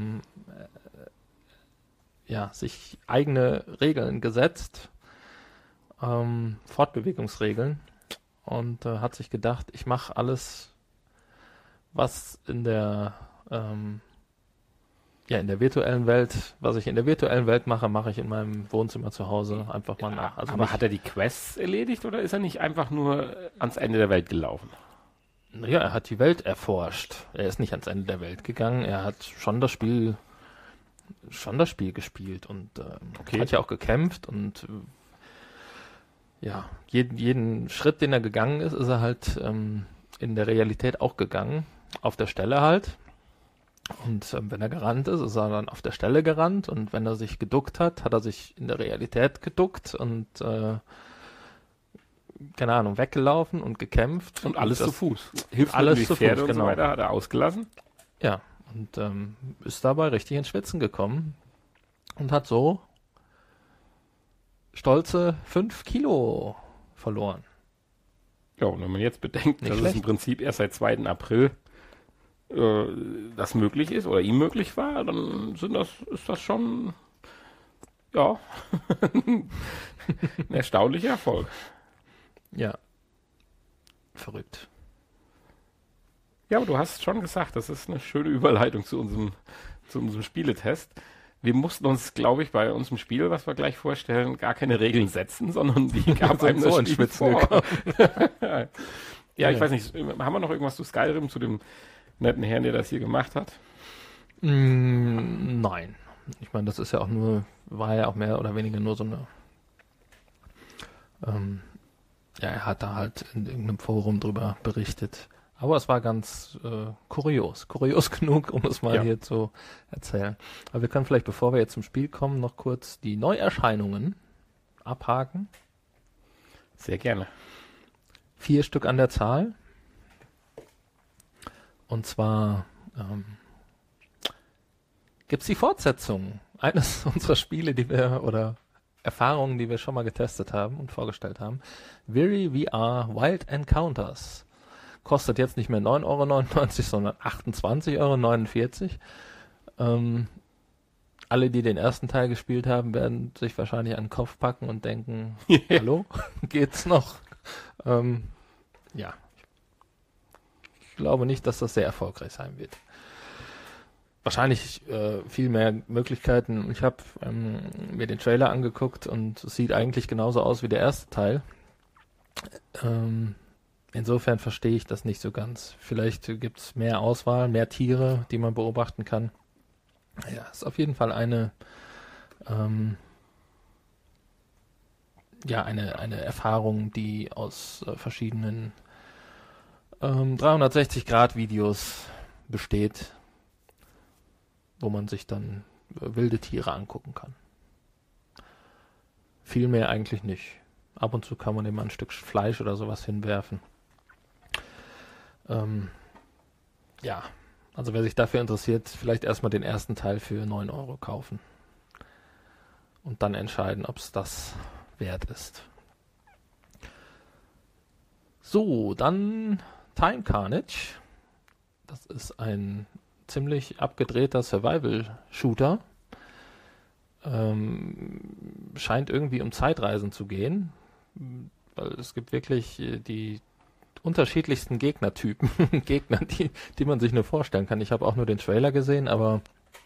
sich eigene Regeln gesetzt, Fortbewegungsregeln, und hat sich gedacht, ich mache alles, was in der virtuellen Welt, was ich in der virtuellen Welt mache, mache ich in meinem Wohnzimmer zu Hause einfach mal nach. Also Aber hat er die Quests erledigt oder ist er nicht einfach nur ans Ende der Welt gelaufen? ja, er hat die Welt erforscht. Er ist nicht ans Ende der Welt gegangen. Er hat schon das Spiel gespielt und Okay. hat ja auch gekämpft und jeden Schritt, den er gegangen ist, ist er halt in der Realität auch gegangen. Auf der Stelle halt. Und wenn er gerannt ist er dann auf der Stelle gerannt, und wenn er sich geduckt hat, hat er sich in der Realität geduckt und keine Ahnung, weggelaufen und gekämpft. Und alles das, zu Fuß. Hilft alles alles zu Pferde Fuß, und so genau. weiter, hat er ausgelassen. Ja, Und ist dabei richtig ins Schwitzen gekommen und hat so stolze 5 Kilo verloren. Ja, und wenn man jetzt bedenkt, Nicht dass schlecht. es im Prinzip erst seit 2. April das möglich ist oder ihm möglich war, dann ist das schon ja ein erstaunlicher Erfolg. Ja. Verrückt. Ja, aber du hast schon gesagt, das ist eine schöne Überleitung zu unserem Spieletest. Wir mussten uns, glaube ich, bei unserem Spiel, was wir gleich vorstellen, gar keine Regeln setzen, sondern die gab einem das Spiel vor. Ja, ich weiß nicht, haben wir noch irgendwas zu Skyrim, zu dem netten Herrn, der das hier gemacht hat? Nein. Ich meine, das ist ja auch war ja auch mehr oder weniger nur so eine er hat da halt in irgendeinem Forum drüber berichtet. Aber es war ganz kurios. Kurios genug, um es mal hier zu erzählen. Aber wir können vielleicht, bevor wir jetzt zum Spiel kommen, noch kurz die Neuerscheinungen abhaken. Sehr gerne. 4 Stück an der Zahl. Und zwar gibt es die Fortsetzung eines unserer Spiele, oder Erfahrungen, die wir schon mal getestet haben und vorgestellt haben. Viri VR Wild Encounters. Kostet jetzt nicht mehr 9,99 €, sondern 28,49 €. Alle, die den ersten Teil gespielt haben, werden sich wahrscheinlich an den Kopf packen und denken, hallo, geht's noch? Ja. Ich glaube nicht, dass das sehr erfolgreich sein wird. Wahrscheinlich viel mehr Möglichkeiten. Ich habe mir den Trailer angeguckt und es sieht eigentlich genauso aus wie der erste Teil. Insofern verstehe ich das nicht so ganz. Vielleicht gibt es mehr Auswahl, mehr Tiere, die man beobachten kann. Ja, ist auf jeden Fall eine Erfahrung, die aus verschiedenen 360-Grad-Videos besteht, wo man sich dann wilde Tiere angucken kann. Viel mehr eigentlich nicht. Ab und zu kann man dem mal ein Stück Fleisch oder sowas hinwerfen. Ja, also wer sich dafür interessiert, vielleicht erstmal den ersten Teil für 9 € kaufen. Und dann entscheiden, ob es das wert ist. So, dann Time Carnage. Das ist ein ziemlich abgedrehter Survival-Shooter. Scheint irgendwie um Zeitreisen zu gehen, weil es gibt wirklich die unterschiedlichsten Gegnertypen, Gegner, die man sich nur vorstellen kann. Ich habe auch nur den Trailer gesehen, aber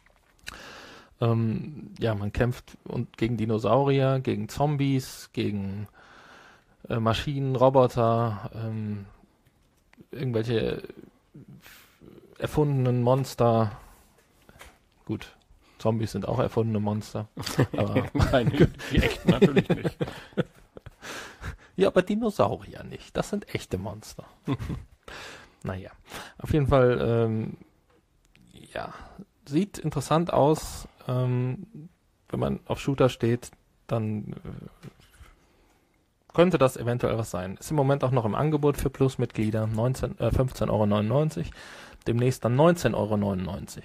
man kämpft gegen Dinosaurier, gegen Zombies, gegen Maschinen, Roboter, irgendwelche erfundenen Monster. Gut, Zombies sind auch erfundene Monster. Aber Nein, die echten natürlich nicht. Ja, aber Dinosaurier nicht. Das sind echte Monster. Naja, auf jeden Fall, sieht interessant aus. Wenn man auf Shooter steht, dann könnte das eventuell was sein. Ist im Moment auch noch im Angebot für Plus-Mitglieder. 15,99 €. Demnächst dann 19,99 €.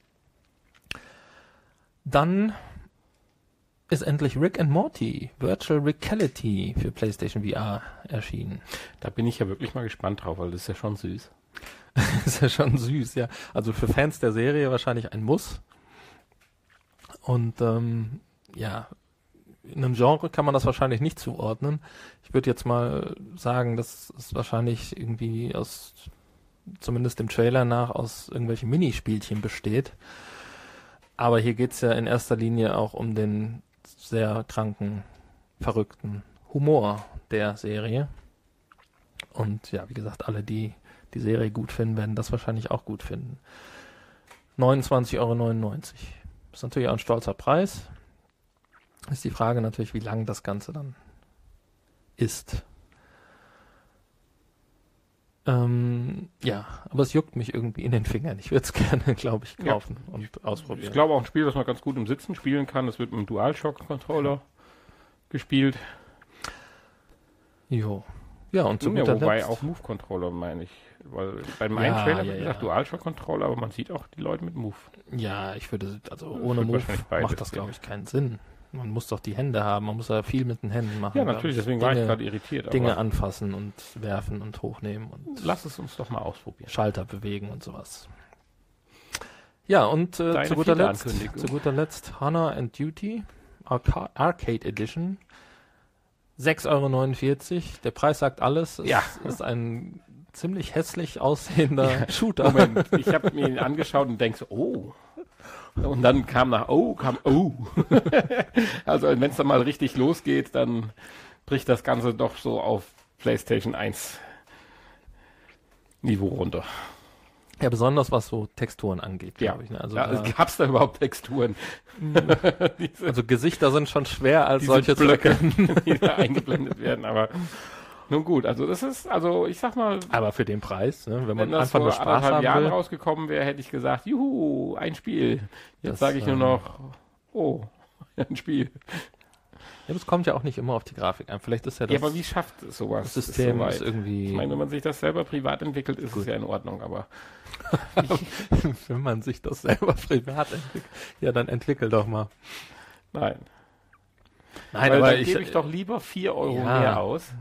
Dann ist endlich Rick and Morty Virtual Reality für PlayStation VR erschienen. Da bin ich ja wirklich mal gespannt drauf, weil das ist ja schon süß. Ist ja schon süß, ja. Also für Fans der Serie wahrscheinlich ein Muss. Und in einem Genre kann man das wahrscheinlich nicht zuordnen. Ich würde jetzt mal sagen, dass es wahrscheinlich irgendwie zumindest dem Trailer nach, aus irgendwelchen Minispielchen besteht. Aber hier geht es ja in erster Linie auch um den sehr kranken, verrückten Humor der Serie. Und ja, wie gesagt, alle, die die Serie gut finden, werden das wahrscheinlich auch gut finden. 29,99 €. Ist natürlich auch ein stolzer Preis. Ist die Frage natürlich, wie lang das Ganze dann ist. Aber es juckt mich irgendwie in den Fingern. Ich würde es gerne, glaube ich, kaufen und ausprobieren. Ich glaube auch ein Spiel, das man ganz gut im Sitzen spielen kann. Das wird mit dem DualShock-Controller gespielt. Jo. Ja, und zu guter wobei Letzt. auch Move-Controller, meine ich. Weil beim Ja, einen Trailer ja, wird gesagt, Dual-Shock-Controller, aber man sieht auch die Leute mit Move. Ja, ich würde, also Das ohne wird Move wahrscheinlich beides macht das, gehen. glaube ich, keinen Sinn. Man muss doch die Hände haben, man muss ja viel mit den Händen machen. Ja, glaub natürlich, ich. deswegen war ich gerade irritiert. Dinge Aber anfassen und werfen und hochnehmen und lass es uns doch mal ausprobieren. Schalter bewegen und sowas. Ja, und Deine zu guter vierte Letzt, Ankündigung. Honor and Duty Arcade Edition. 6,49 €. Der Preis sagt alles. Es ist ein ziemlich hässlich aussehender Shooter. Moment, ich habe mir ihn angeschaut und denke so, oh. Und dann kam oh. Also wenn es dann mal richtig losgeht, dann bricht das Ganze doch so auf PlayStation 1 Niveau runter. Ja, besonders was so Texturen angeht, Ja, glaube ich. Ne? Also, gab es da überhaupt Texturen? also Gesichter sind schon schwer als Diese solche Blöcke, die da eingeblendet werden, aber nun gut, also das ist, also ich sag mal, aber für den Preis, ne, wenn wenn man das einfach vor nur Spaß 1,5 haben Jahren will. rausgekommen wäre, hätte ich gesagt, juhu, ein Spiel. Jetzt Das, sage ich nur noch, oh, ein Spiel. Ja, das kommt ja auch nicht immer auf die Grafik an. Vielleicht ist ja das, Ja, aber wie schafft es sowas? das System so weit? ist irgendwie, Ich meine, wenn man sich das selber privat entwickelt, ist es ja in Ordnung, aber wenn man sich das selber privat entwickelt, ja, dann entwickel doch mal. nein. Nein, Weil aber dann gebe ich doch lieber 4 € Ja. mehr aus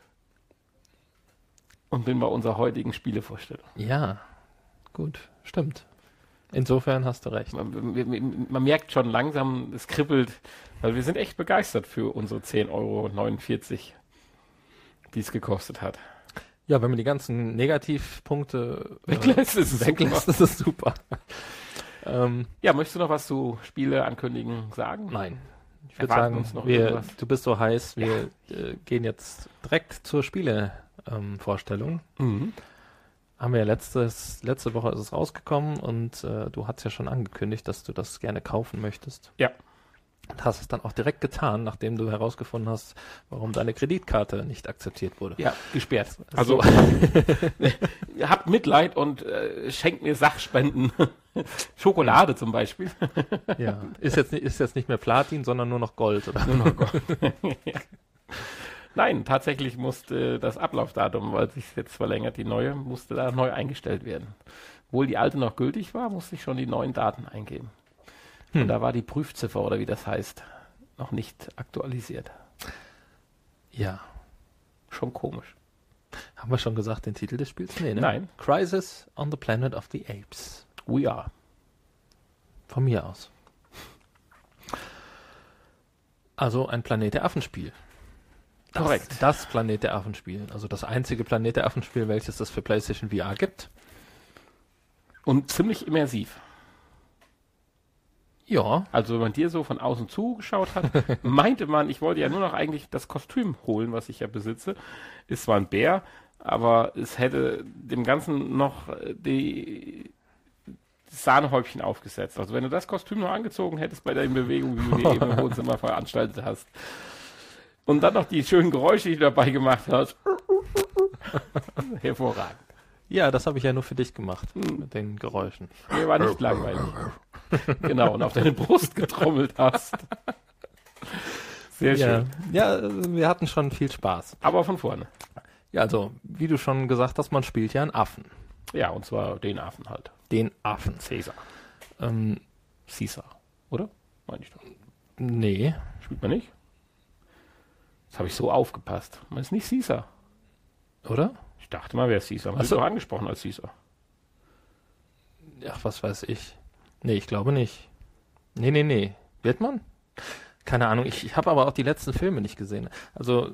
und bin bei unserer heutigen Spielevorstellung. ja, gut, stimmt. Insofern hast du recht. Man merkt schon langsam, es kribbelt, weil wir sind echt begeistert für unsere 10,49 €, die es gekostet hat. Ja, wenn man die ganzen Negativpunkte Weglässt, ist es weglässt, ist es super. Ja, möchtest du noch was zu Spieleankündigungen sagen? Nein. Ich würde Erwarten sagen, uns noch irgendwas? du bist so heiß, wir gehen jetzt direkt zur Spielevorstellung. Mhm. Haben wir ja letzte Woche ist es rausgekommen und du hast ja schon angekündigt, dass du das gerne kaufen möchtest. Ja. Und hast es dann auch direkt getan, nachdem du herausgefunden hast, warum deine Kreditkarte nicht akzeptiert wurde. Ja, gesperrt. Also, habt Mitleid und schenkt mir Sachspenden. Schokolade zum Beispiel. Ja, ist jetzt nicht mehr Platin, sondern nur noch Gold, oder? Nur noch Gold. Nein, tatsächlich musste das Ablaufdatum, weil sich jetzt verlängert, die neue, musste da neu eingestellt werden. Obwohl die alte noch gültig war, musste ich schon die neuen Daten eingeben. Und da war die Prüfziffer, oder wie das heißt, noch nicht aktualisiert. Ja. Schon komisch. Haben wir schon gesagt, den Titel des Spiels? Nee, ne? Nein. Crisis on the Planet of the Apes. We are. Von mir aus. Also ein Planet der Affen-Spiel. Korrekt. Das Planet der Affen-Spiel. Also das einzige Planet der Affen-Spiel, welches es für PlayStation VR gibt. Und ziemlich immersiv. Ja. Also wenn man dir so von außen zugeschaut hat, meinte man, ich wollte ja nur noch eigentlich das Kostüm holen, was ich ja besitze. Ist zwar ein Bär, aber es hätte dem Ganzen noch die Sahnehäubchen aufgesetzt. Also wenn du das Kostüm noch angezogen hättest bei deinen Bewegungen, wie du die eben im Wohnzimmer veranstaltet hast. Und dann noch die schönen Geräusche, die du dabei gemacht hast. Hervorragend. Ja, das habe ich ja nur für dich gemacht, mit den Geräuschen. Mir war nicht langweilig. Genau, und auf deine Brust getrommelt hast. Sehr schön. Ja, wir hatten schon viel Spaß. Aber von vorne. Ja, also, wie du schon gesagt hast, man spielt ja einen Affen. Ja, und zwar den Affen halt. Den Affen. Caesar. Caesar, oder? Meine ich doch. Nee. Spielt man nicht? Das habe ich so aufgepasst. Man ist nicht Caesar. Oder? Ich dachte mal, wer ist Caesar? Man Ach wird so. doch angesprochen als Caesar. Ach, was weiß ich. Nee, ich glaube nicht. Nee. Wird man? Keine Ahnung. Ich habe aber auch die letzten Filme nicht gesehen. Also,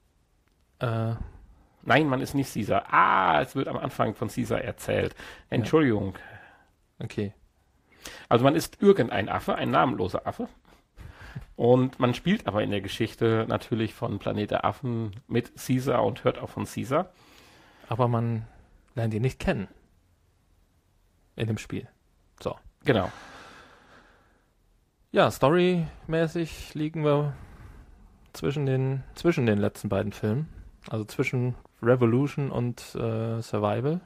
Nein, man ist nicht Caesar. Es wird am Anfang von Caesar erzählt. Entschuldigung. okay. Also man ist irgendein Affe, ein namenloser Affe. Und man spielt aber in der Geschichte natürlich von Planet der Affen mit Caesar und hört auch von Caesar. Aber man lernt ihn nicht kennen. In dem Spiel. So. Genau. Ja, storymäßig liegen wir zwischen den letzten beiden Filmen. Also zwischen Revolution und Survival.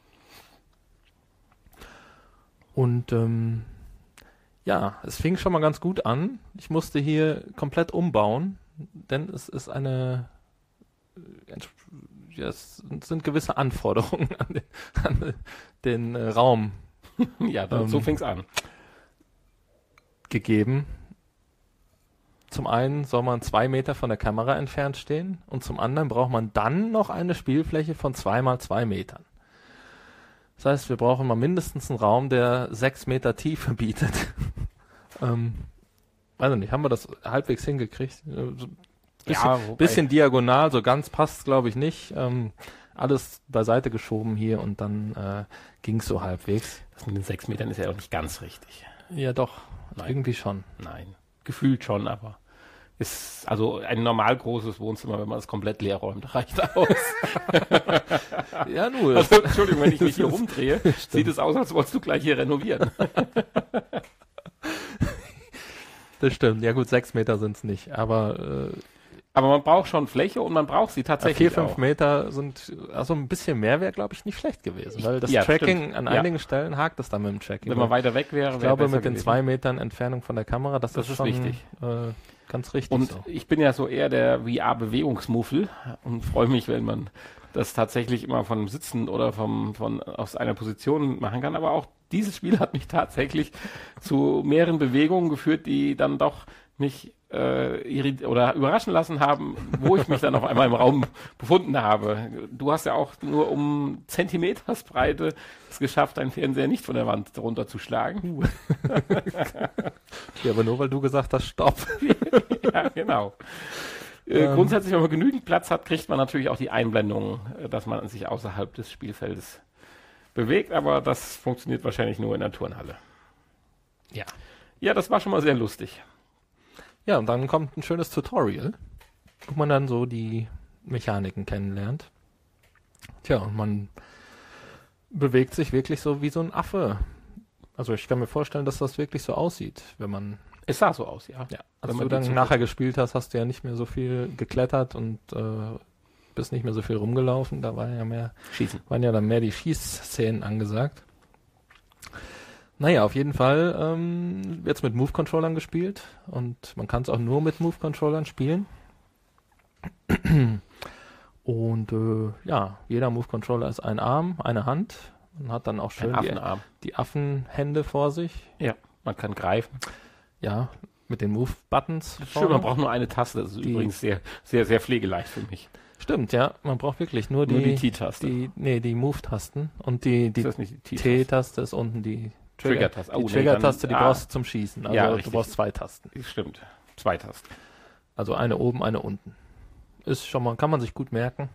Und ja, es fing schon mal ganz gut an. Ich musste hier komplett umbauen, denn es ist eine es sind gewisse Anforderungen an den Raum Ja, so fing's an. gegeben. Zum einen soll man 2 Meter von der Kamera entfernt stehen und zum anderen braucht man dann noch eine Spielfläche von 2 mal 2 Metern. Das heißt, wir brauchen mal mindestens einen Raum, der 6 Meter Tiefe bietet. Weiß nicht, haben wir das halbwegs hingekriegt? Bisschen diagonal, so ganz passt glaube ich nicht. Alles beiseite geschoben hier und dann ging es so halbwegs. Das mit den 6 Metern ist ja auch nicht ganz richtig. Ja doch, Nein. irgendwie schon. Nein, gefühlt schon, aber ist also ein normal großes Wohnzimmer, wenn man es komplett leer räumt, reicht aus. Ja, nur. Also, Entschuldigung, wenn ich mich hier rumdrehe, sieht es aus, als wolltest du gleich hier renovieren. Das stimmt. Ja gut, 6 Meter sind es nicht, aber man braucht schon Fläche und man braucht sie tatsächlich 4, 5 auch. Meter sind, also ein bisschen mehr wäre, glaube ich, nicht schlecht gewesen, weil das Ja, Tracking stimmt. an Ja. einigen Stellen hakt es dann mit dem Tracking. Wenn man weiter weg wäre, ich wäre glaube, besser mit den gewesen. 2 Metern Entfernung von der Kamera, das ist schon wichtig. Ganz richtig Und so. ich bin ja so eher der VR-Bewegungsmuffel und freue mich, wenn man das tatsächlich immer von Sitzen oder aus einer Position machen kann. Aber auch dieses Spiel hat mich tatsächlich zu mehreren Bewegungen geführt, die dann doch mich oder überraschen lassen haben, wo ich mich dann auf einmal im Raum befunden habe. Du hast ja auch nur um Zentimetersbreite es geschafft, deinen Fernseher nicht von der Wand runterzuschlagen. Ja, aber nur weil du gesagt hast, stopp. Ja, genau. Grundsätzlich, wenn man genügend Platz hat, kriegt man natürlich auch die Einblendung, dass man sich außerhalb des Spielfeldes bewegt, aber das funktioniert wahrscheinlich nur in der Turnhalle. Ja. Ja, das war schon mal sehr lustig. Ja, und dann kommt ein schönes Tutorial, wo man dann so die Mechaniken kennenlernt. Tja, und man bewegt sich wirklich so wie so ein Affe. Also ich kann mir vorstellen, dass das wirklich so aussieht, wenn man... Es sah so aus, ja. Ja, Wenn als man du die dann nachher gespielt hast, hast du ja nicht mehr so viel geklettert und bist nicht mehr so viel rumgelaufen. Da waren ja dann mehr die Schießszenen angesagt. Naja, auf jeden Fall jetzt mit Move-Controllern gespielt und man kann es auch nur mit Move-Controllern spielen. Und ja, jeder Move-Controller ist ein Arm, eine Hand. Man hat dann auch schön die Affenhände vor sich. Ja, man kann greifen. Ja, mit den Move-Buttons. Stimmt, man braucht nur eine Taste. Das ist übrigens sehr, sehr, sehr pflegeleicht für mich. Stimmt, ja. Man braucht wirklich nur die T-Taste. Die Move-Tasten. Und die ist das nicht die T-Taste ist unten die Trigger-Taste. Die Trigger-Taste, die brauchst du zum Schießen. Also ja, du brauchst 2 Tasten. Stimmt, 2 Tasten. Also eine oben, eine unten. Ist schon mal, kann man sich gut merken.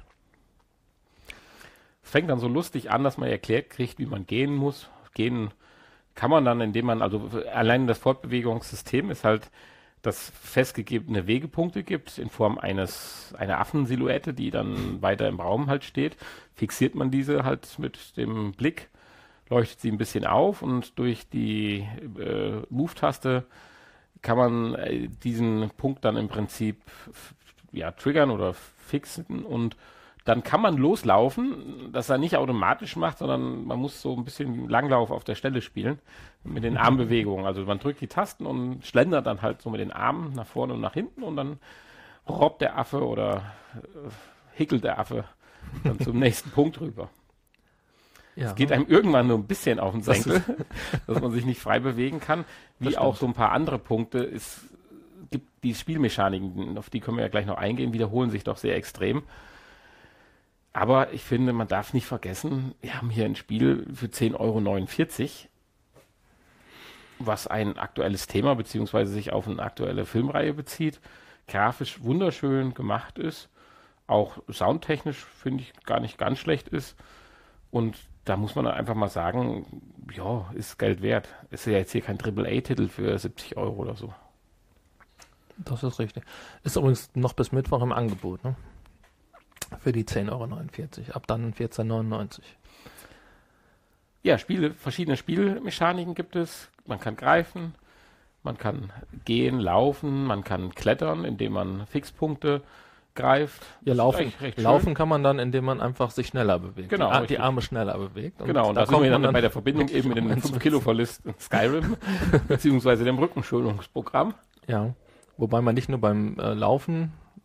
Es fängt dann so lustig an, dass man erklärt kriegt, wie man gehen muss. Gehen kann man dann, indem man, also allein das Fortbewegungssystem ist halt, dass festgegebene Wegepunkte gibt in Form einer Affensilhouette, die dann weiter im Raum halt steht. Fixiert man diese halt mit dem Blick, leuchtet sie ein bisschen auf und durch die Move-Taste kann man diesen Punkt dann im Prinzip triggern oder fixen und dann kann man loslaufen, dass er nicht automatisch macht, sondern man muss so ein bisschen Langlauf auf der Stelle spielen mit den Armbewegungen. Also man drückt die Tasten und schlendert dann halt so mit den Armen nach vorne und nach hinten und dann robbt der Affe oder hickelt der Affe dann zum nächsten Punkt rüber. Ja. Es geht einem irgendwann nur ein bisschen auf den Senkel, dass man sich nicht frei bewegen kann. Wie auch so ein paar andere Punkte. Es gibt die Spielmechaniken, auf die können wir ja gleich noch eingehen, wiederholen sich doch sehr extrem. Aber ich finde, man darf nicht vergessen, wir haben hier ein Spiel für 10,49 €, was ein aktuelles Thema beziehungsweise sich auf eine aktuelle Filmreihe bezieht, grafisch wunderschön gemacht ist, auch soundtechnisch finde ich gar nicht ganz schlecht ist. Und da muss man einfach mal sagen, ja, ist Geld wert. Ist ja jetzt hier kein AAA-Titel für 70 € oder so. Das ist richtig. Ist übrigens noch bis Mittwoch im Angebot, ne? Für die 10,49 €. Ab dann 14,99 €. Ja, verschiedene Spielmechaniken gibt es. Man kann greifen, man kann gehen, laufen, man kann klettern, indem man Fixpunkte greift. Ja, laufen kann man dann, indem man einfach sich schneller bewegt. Genau, die Arme schneller bewegt. Und genau, und da kommen wir dann bei der Verbindung eben mit dem 5-Kilo-Verlust in Skyrim, beziehungsweise dem Rückenschonungsprogramm. Ja, wobei man nicht nur beim Laufen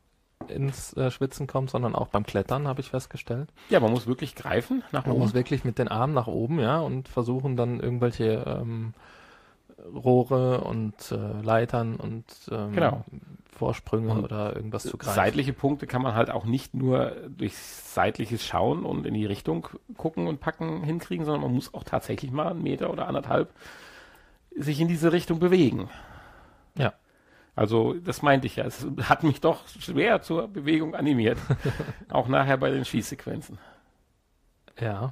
ins Schwitzen kommt, sondern auch beim Klettern, habe ich festgestellt. Ja, man muss wirklich greifen nach Man oben. muss wirklich mit den Armen nach oben, ja, und versuchen dann irgendwelche Rohre und Leitern und Genau. Vorsprünge Und oder irgendwas zu greifen. Seitliche Punkte kann man halt auch nicht nur durch seitliches Schauen und in die Richtung gucken und packen hinkriegen, sondern man muss auch tatsächlich mal 1 Meter oder 1,5 sich in diese Richtung bewegen. Ja. Also das meinte ich ja. Es hat mich doch schwer zur Bewegung animiert. Auch nachher bei den Schießsequenzen. Ja.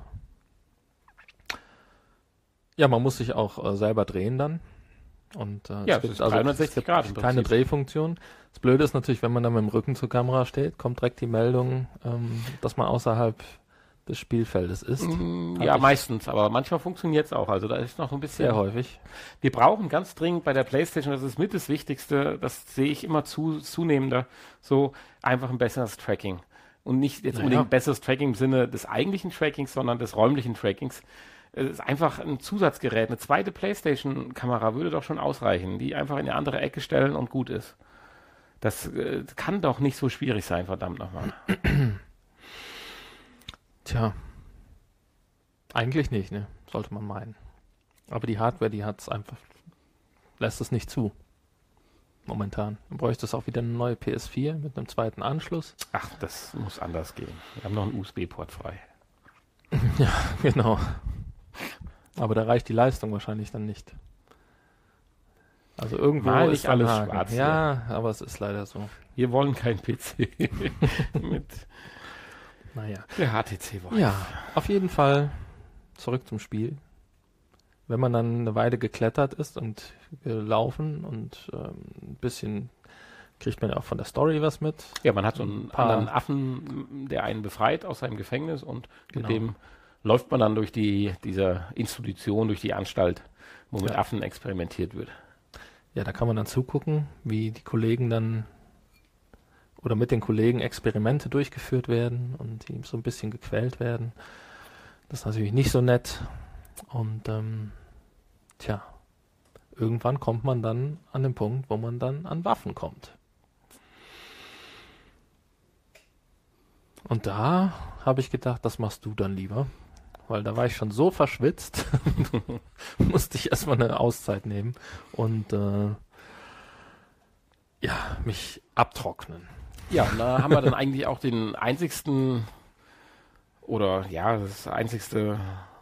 Ja, man muss sich auch selber drehen dann. Und Ja, es es ist gibt 360 Grad im keine Prinzip. Drehfunktion. Das Blöde ist natürlich, wenn man dann mit dem Rücken zur Kamera steht, kommt direkt die Meldung, dass man außerhalb des Spielfeldes ist. Ja, ich- meistens, aber manchmal funktioniert es auch. Also da ist noch ein bisschen. Sehr häufig. Wir brauchen ganz dringend bei der PlayStation, das ist mit das Wichtigste, das sehe ich immer zunehmender, so einfach ein besseres Tracking. Und nicht jetzt unbedingt besseres Tracking im Sinne des eigentlichen Trackings, sondern des räumlichen Trackings. Es ist einfach ein Zusatzgerät. Eine zweite PlayStation-Kamera würde doch schon ausreichen, die einfach in eine andere Ecke stellen und gut ist. Das kann doch nicht so schwierig sein, verdammt nochmal. Tja. Eigentlich nicht, ne? Sollte man meinen. Aber die Hardware, die hat's einfach, lässt es nicht zu. Momentan. Dann bräuchte es auch wieder eine neue PS4 mit einem zweiten Anschluss. Ach, das muss anders gehen. Wir haben noch einen USB-Port frei. Genau. Aber da reicht die Leistung wahrscheinlich dann nicht. Also irgendwo Mal ist nicht dann alles Haken. schwarz Ja, aber es ist leider so. Wir wollen kein PC mit Naja. der HTC Vive. Ja, auf jeden Fall zurück zum Spiel. Wenn man dann eine Weile geklettert ist und gelaufen und ein bisschen kriegt man ja auch von der Story was mit. Ja, man hat so einen Paar- anderen Affen, der einen befreit aus seinem Gefängnis und Genau. mit dem läuft man dann durch diese Institution, durch die Anstalt, wo mit Ja. Affen experimentiert wird. Ja, da kann man dann zugucken, wie die Kollegen dann oder mit den Kollegen Experimente durchgeführt werden und die so ein bisschen gequält werden. Das ist natürlich nicht so nett. Und tja, irgendwann kommt man dann an den Punkt, wo man dann an Waffen kommt. Und da habe ich gedacht, das machst du dann lieber. Weil da war ich schon so verschwitzt, musste ich erstmal eine Auszeit nehmen und mich abtrocknen. Ja, und da haben wir dann eigentlich auch den einzigsten oder ja, das einzigste,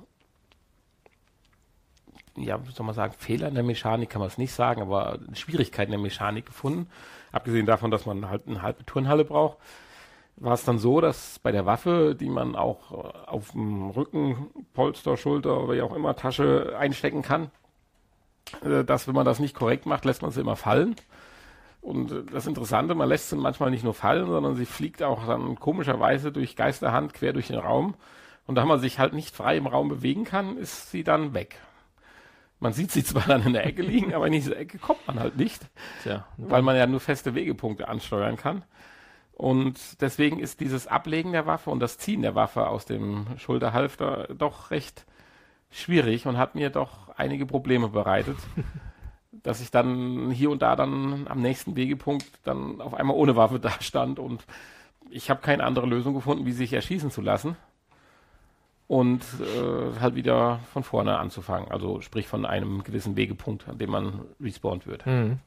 ja, wie soll man sagen, Fehler in der Mechanik kann man es nicht sagen, aber Schwierigkeiten in der Mechanik gefunden. Abgesehen davon, dass man halt eine halbe Turnhalle braucht, war es dann so, dass bei der Waffe, die man auch auf dem Rücken, Polster, Schulter oder wie auch immer Tasche einstecken kann, dass wenn man das nicht korrekt macht, lässt man sie immer fallen. Und das Interessante, man lässt sie manchmal nicht nur fallen, sondern sie fliegt auch dann komischerweise durch Geisterhand quer durch den Raum. Und da man sich halt nicht frei im Raum bewegen kann, ist sie dann weg. Man sieht sie zwar dann in der Ecke liegen, aber in diese Ecke kommt man halt nicht, Tja, weil man ja nur feste Wegepunkte ansteuern kann. Und deswegen ist dieses Ablegen der Waffe und das Ziehen der Waffe aus dem Schulterhalfter doch recht schwierig und hat mir doch einige Probleme bereitet, dass ich dann hier und da dann am nächsten Wegepunkt dann auf einmal ohne Waffe da stand und ich habe keine andere Lösung gefunden, wie sich erschießen zu lassen und halt wieder von vorne anzufangen, also sprich von einem gewissen Wegepunkt, an dem man respawnt wird.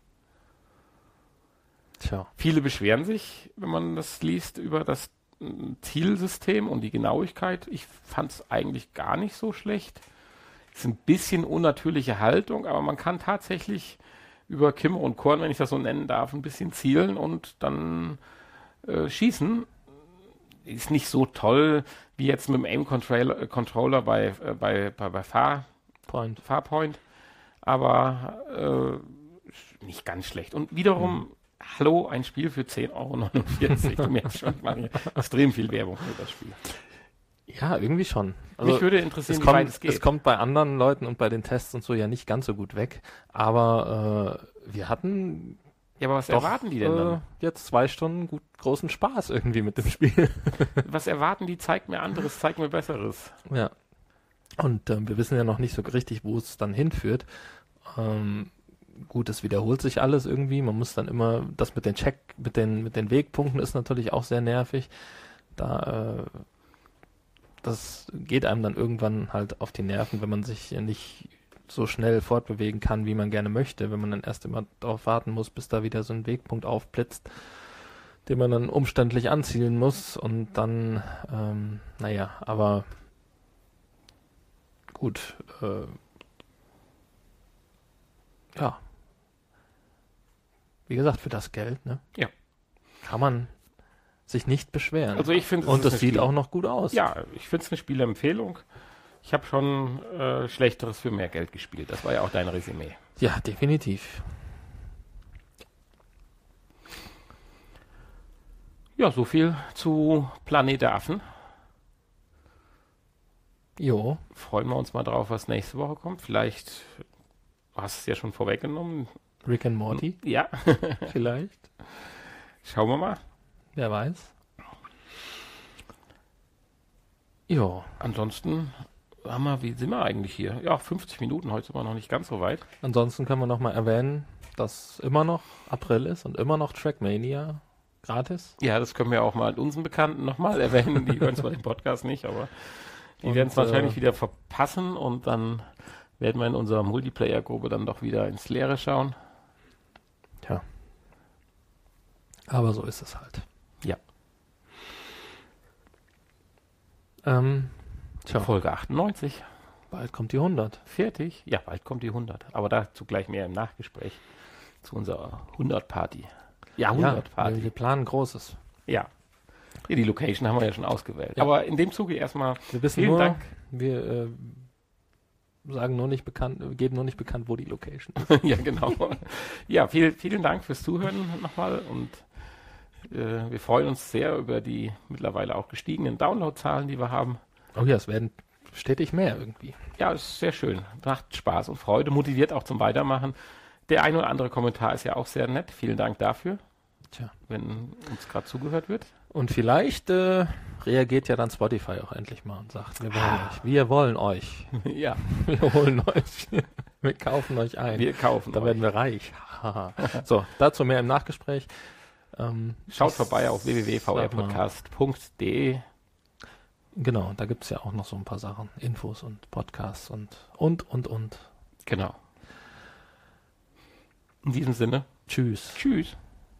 Tja. Viele beschweren sich, wenn man das liest, über das Zielsystem und die Genauigkeit. Ich fand es eigentlich gar nicht so schlecht. Es ist ein bisschen unnatürliche Haltung, aber man kann tatsächlich über Kimmer und Korn, wenn ich das so nennen darf, ein bisschen zielen und dann schießen. Ist nicht so toll wie jetzt mit dem Aim-Controller bei Farpoint, aber nicht ganz schlecht. Und wiederum, hallo, ein Spiel für 10,49 €. Du merkst schon, ich mache extrem viel Werbung für das Spiel. Ja, irgendwie schon. Mich würde interessieren, es wie weit es geht. Es kommt bei anderen Leuten und bei den Tests und so ja nicht ganz so gut weg. Aber wir hatten Ja, aber was doch erwarten die denn dann? jetzt 2 Stunden großen Spaß irgendwie mit dem Spiel. Was erwarten die? Zeigt mir anderes, zeigt mir Besseres. Ja. Und wir wissen ja noch nicht so richtig, wo es dann hinführt. gut, es wiederholt sich alles irgendwie. Man muss dann immer, das mit den mit den Wegpunkten ist natürlich auch sehr nervig. Das geht einem dann irgendwann halt auf die Nerven, wenn man sich nicht so schnell fortbewegen kann, wie man gerne möchte, wenn man dann erst immer darauf warten muss, bis da wieder so ein Wegpunkt aufblitzt, den man dann umständlich anzielen muss und dann, aber gut, ja. Wie gesagt, für das Geld, ne? Ja. Kann man sich nicht beschweren. Also ich finde, und es sieht auch noch gut aus. Ja, ich finde es eine Spielempfehlung. Ich habe schon Schlechteres für mehr Geld gespielt. Das war ja auch dein Resümee. Ja, definitiv. Ja, so viel zu Planet der Affen. Jo. Freuen wir uns mal drauf, was nächste Woche kommt. Vielleicht hast du es ja schon vorweggenommen. Rick and Morty? Ja. Vielleicht. Schauen wir mal. Wer weiß. Jo. Ansonsten wie sind wir eigentlich hier? Ja, 50 Minuten, heute sind wir noch nicht ganz so weit. Ansonsten können wir noch mal erwähnen, dass immer noch April ist und immer noch Trackmania gratis. Ja, das können wir auch mal unseren Bekannten nochmal erwähnen. Die hören zwar den Podcast nicht, aber die werden es wahrscheinlich wieder verpassen und dann werden wir in unserer Multiplayer-Gruppe dann doch wieder ins Leere schauen. Tja. Aber so ist es halt. Ja. Folge 98. Bald kommt die 100. Fertig? Ja, bald kommt die 100. Aber dazu gleich mehr im Nachgespräch zu unserer 100-Party. Ja, 100-Party. Wir planen Großes. Ja. Die Location haben wir ja schon ausgewählt. Ja. Aber in dem Zuge erstmal vielen Dank. Wir sagen nur nicht bekannt, geben nur nicht bekannt, wo die Location ist. Ja, genau. Ja, vielen Dank fürs Zuhören nochmal und wir freuen uns sehr über die mittlerweile auch gestiegenen Downloadzahlen, die wir haben. Oh ja, es werden stetig mehr irgendwie. Ja, ist sehr schön. Macht Spaß und Freude, motiviert auch zum Weitermachen. Der ein oder andere Kommentar ist ja auch sehr nett. Vielen Dank dafür. Tja. Wenn uns gerade zugehört wird. Und vielleicht reagiert ja dann Spotify auch endlich mal und sagt, wir wollen euch. Ja. Wir holen euch. Wir kaufen euch ein. Wir kaufen Da werden wir reich. So, dazu mehr im Nachgespräch. Schaut vorbei auf www.vrpodcast.de. Genau, da gibt es ja auch noch so ein paar Sachen. Infos und Podcasts und. Genau. In diesem Sinne. Tschüss. Tschüss.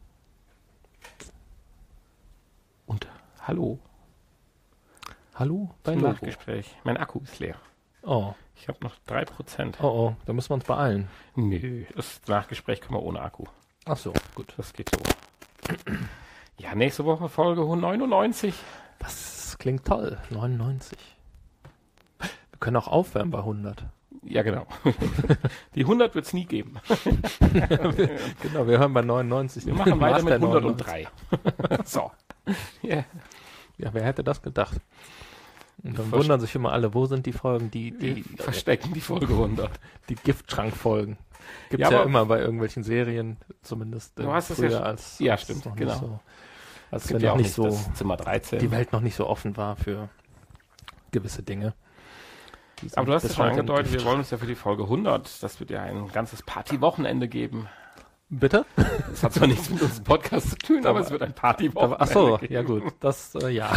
Und hallo. Hallo Beim Nachgespräch. Mein Akku ist leer. Oh. Ich habe noch 3%. Oh, da müssen wir uns beeilen. Nö, das Nachgespräch können wir ohne Akku. Ach so, gut. Das geht so. Ja, nächste Woche Folge 99. Das klingt toll. 99. Wir können auch aufwärmen bei 100. Ja, genau. Die 100 wird es nie geben. Genau, wir hören bei 99. Wir machen weiter mit 103. So. Yeah. Ja, wer hätte das gedacht? Und dann wundern sich immer alle, wo sind die Folgen, die verstecken die Folge 100. Die Giftschrankfolgen. Gibt es ja immer bei irgendwelchen Serien, zumindest du hast es ja ja, stimmt, genau. So, als wenn ja noch nicht so Zimmer 13. Die Welt noch nicht so offen war für gewisse Dinge. Aber du hast es schon angedeutet, wir wollen uns ja für die Folge 100, das wird ja ein ganzes Partywochenende geben. Bitte? Das hat zwar nichts mit unserem Podcast zu tun, aber es wird ein Partywochenende Ach so, geben. Ja gut, das, ja.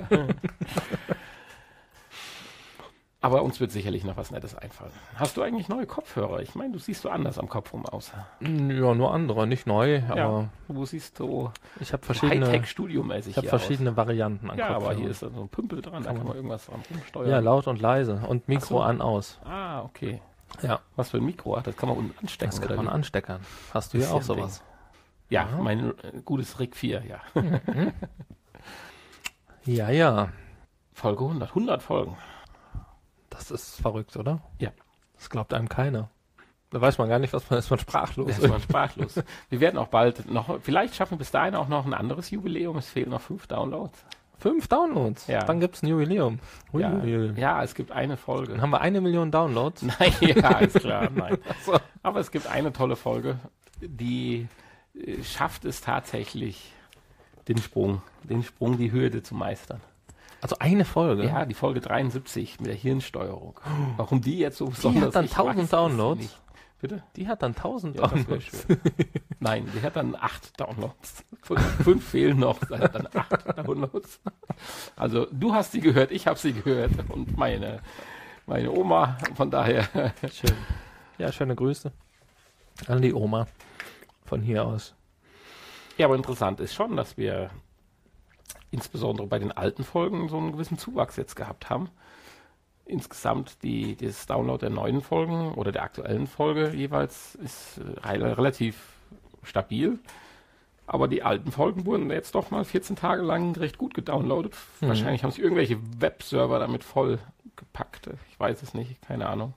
Aber uns wird sicherlich noch was Nettes einfallen. Hast du eigentlich neue Kopfhörer? Ich meine, du siehst so anders am Kopf rum aus. Ja, nur andere, nicht neu, aber... Ja, du siehst so ich habe verschiedene Hightech-Studio-mäßig. Ich habe verschiedene Varianten an Kopfhörern. Ja, aber hier ist so ein Pümpel dran, da kann man irgendwas dran rumsteuern. Ja, laut und leise und Mikro an, aus. Ah, okay. Ja. Was für ein Mikro hat, das kann man unten anstecken. Das kann man ansteckern. Hast du ja auch sowas? Ja, mein gutes RIG 4, ja. Ja. Folge 100, 100 Folgen. Das ist verrückt, oder? Ja. Das glaubt einem keiner. Da weiß man gar nicht, was man ist, man sprachlos. Da ist man sprachlos. Wir werden auch bald noch, vielleicht schaffen wir bis dahin auch noch ein anderes Jubiläum. Es fehlen noch 5 Downloads. 5 Downloads? Ja. Dann gibt es ein Jubiläum. Ja, es gibt eine Folge. Dann haben wir 1 Million Downloads. Nein, ja, ist klar. Nein. So. Aber es gibt eine tolle Folge, die schafft es tatsächlich, die Hürde zu meistern. Also eine Folge? Ja, die Folge 73 mit der Hirnsteuerung. Warum die jetzt so besonders ist? Die hat dann 1000 Downloads? Bitte? Die hat dann 1000 Ja, das wäre Downloads. schön. Nein, die hat dann 8 Downloads. 5 fehlen noch, sie hat dann 8 Downloads. Also du hast sie gehört, ich habe sie gehört und meine Oma, von daher. Schön. Ja, schöne Grüße an die Oma von hier aus. Ja, aber interessant ist schon, dass wir insbesondere bei den alten Folgen so einen gewissen Zuwachs jetzt gehabt haben. Insgesamt das Download der neuen Folgen oder der aktuellen Folge jeweils ist relativ stabil. Aber die alten Folgen wurden jetzt doch mal 14 Tage lang recht gut gedownloadet. Wahrscheinlich haben sich irgendwelche Webserver damit voll gepackt. Ich weiß es nicht, keine Ahnung.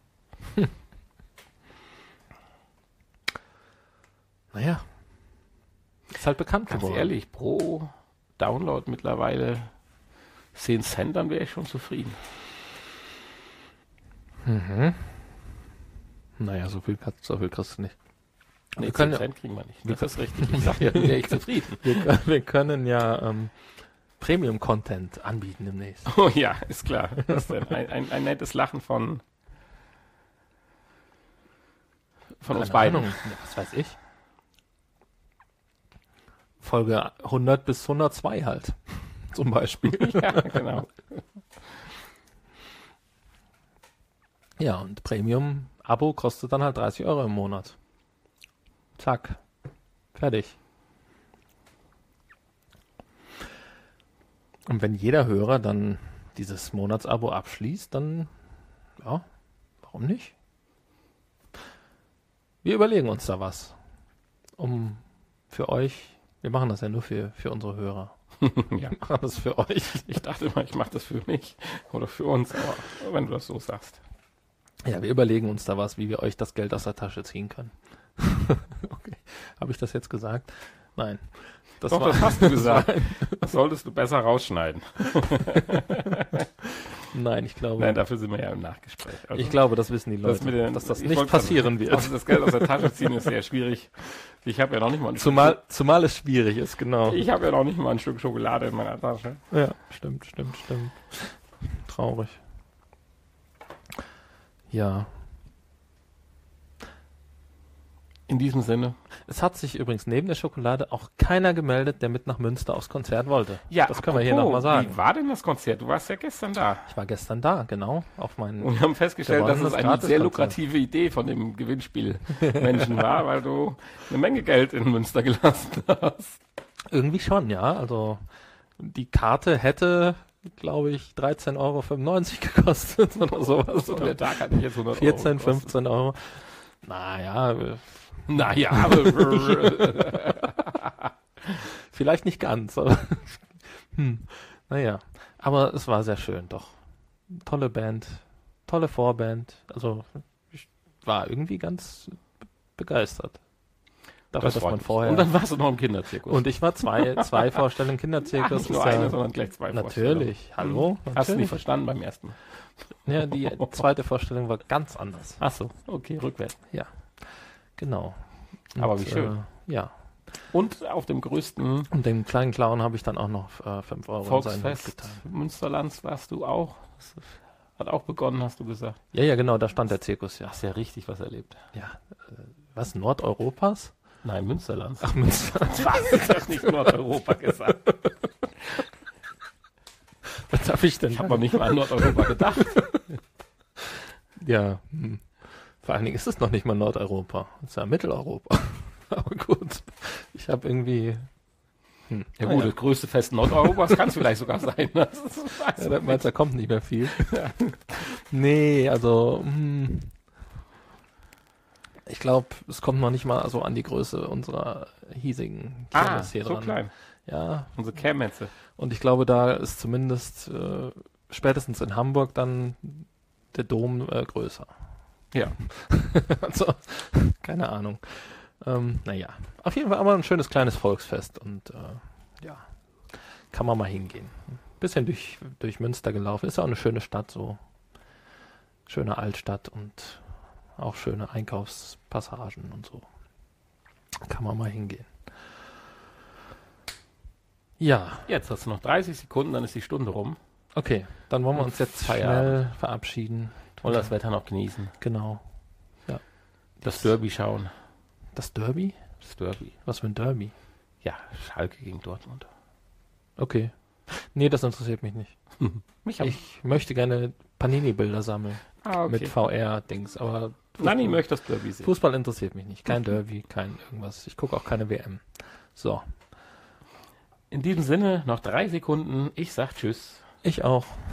Naja, ist halt bekannt Ganz geworden. ehrlich, pro Download mittlerweile 10 Cent, dann wäre ich schon zufrieden. Naja, so viel kriegst du nicht. Nee, Wir können 10 ja- Cent kriegen wir nicht. Das ist richtig. Ich sage ja, wäre ich zufrieden. Wir können ja Premium-Content anbieten demnächst. Oh ja, ist klar. Das ist ein nettes Lachen von uns Keine beiden. Ahnung. Ja, was weiß ich. Folge 100 bis 102 halt. Zum Beispiel. Ja, genau. Ja, und Premium-Abo kostet dann halt 30 Euro im Monat. Zack. Fertig. Und wenn jeder Hörer dann dieses Monatsabo abschließt, dann, ja, warum nicht? Wir überlegen uns da was. Für euch, wir machen das ja nur für unsere Hörer. Ja. Wir machen das für euch. Ich dachte immer, ich mache das für mich oder für uns, aber wenn du das so sagst. Ja, wir überlegen uns da was, wie wir euch das Geld aus der Tasche ziehen können. Okay. Habe ich das jetzt gesagt? Nein. Doch, das hast du gesagt. Das solltest du besser rausschneiden. Nein, ich glaube. Nein, dafür sind wir ja im Nachgespräch. Also, Ich glaube, das wissen die Leute, dass das ich nicht wollte passieren wird. Also das Geld aus der Tasche ziehen ist sehr schwierig. Ich habe ja noch nicht mal ein Zumal es schwierig ist, genau. Ich habe ja noch nicht mal ein Stück Schokolade in meiner Tasche. Ja, stimmt. Traurig. Ja. In diesem Sinne. Es hat sich übrigens neben der Schokolade auch keiner gemeldet, der mit nach Münster aufs Konzert wollte. Ja, das können wir hier apropos, nochmal sagen. Wie war denn das Konzert? Du warst ja gestern da. Ich war gestern da, genau, auf meinen... Und wir haben festgestellt, dass es Gewonnenes eine Gratiskonzert. sehr lukrative Idee von dem Gewinnspielmenschen war, weil du eine Menge Geld in Münster gelassen hast. Irgendwie schon, ja. Also die Karte hätte, glaube ich, 13,95 Euro gekostet oder sowas. Und der Tag hatte ich jetzt 100 14, Euro gekostet. 15 Euro. Naja, Naja, aber vielleicht nicht ganz, aber naja. Aber es war sehr schön, doch. Tolle Band, tolle Vorband. Also ich war irgendwie ganz begeistert. Dafür, das dass freut man mich. vorher. Und dann warst du noch im Kinderzirkus. Und ich war zwei Vorstellungen Kinderzirkus. nicht nur ist ja- eine, sondern gleich zwei Vorstellungen. Natürlich, hallo. Hast du natürlich. nicht verstanden beim ersten Mal? Ja, die zweite Vorstellung war ganz anders. Ach so, okay, rückwärts. Ja, genau. Aber wie schön. Ja. Und auf dem größten Und dem kleinen Clown habe ich dann auch noch 5 Euro in seinen Hut Volksfest getan. Münsterlands warst du auch. Das hat auch begonnen, hast du gesagt. Ja, genau, da stand der Zirkus, ja. Hast ja richtig was erlebt. Ja, was, Nordeuropas? Nein, Münsterlands. Ach, Münster. Was? Ich hab nicht Nordeuropa gesagt. Was habe ich denn? Ich habe noch nicht mal an Nordeuropa gedacht. Ja, vor allen Dingen ist es noch nicht mal Nordeuropa. Es ist ja Mitteleuropa. Aber gut, ich habe irgendwie... Ja gut, das größte Fest Nordeuropas kann es vielleicht sogar sein. Das ist, Ja, da meinst du, da kommt nicht mehr viel. Nee, also... Ich glaube, es kommt noch nicht mal so an die Größe unserer hiesigen Kirmes hier so dran. klein. Ja, Unsere Kermetze. und ich glaube, da ist zumindest spätestens in Hamburg dann der Dom größer. Ja. Also, keine Ahnung. Naja, auf jeden Fall aber ein schönes kleines Volksfest und ja, kann man mal hingehen. Bisschen durch Münster gelaufen. Ist ja auch eine schöne Stadt, so schöne Altstadt und auch schöne Einkaufspassagen und so. Kann man mal hingehen. Ja, Jetzt hast du noch 30 Sekunden, dann ist die Stunde rum. okay, dann wollen wir uns jetzt Feierabend. schnell verabschieden. Wollen das Wetter noch genießen. Genau. Ja. Das Derby schauen. Das Derby? Das Derby. Was für ein Derby? Ja, Schalke gegen Dortmund. Okay. Nee, das interessiert mich nicht. Ich möchte gerne Panini-Bilder sammeln. Mit VR-Dings, aber Nani möchte das Derby sehen. Fußball interessiert mich nicht. Kein Derby, kein irgendwas. Ich gucke auch keine WM. So. In diesem Sinne noch 3 Sekunden. Ich sag Tschüss. Ich auch.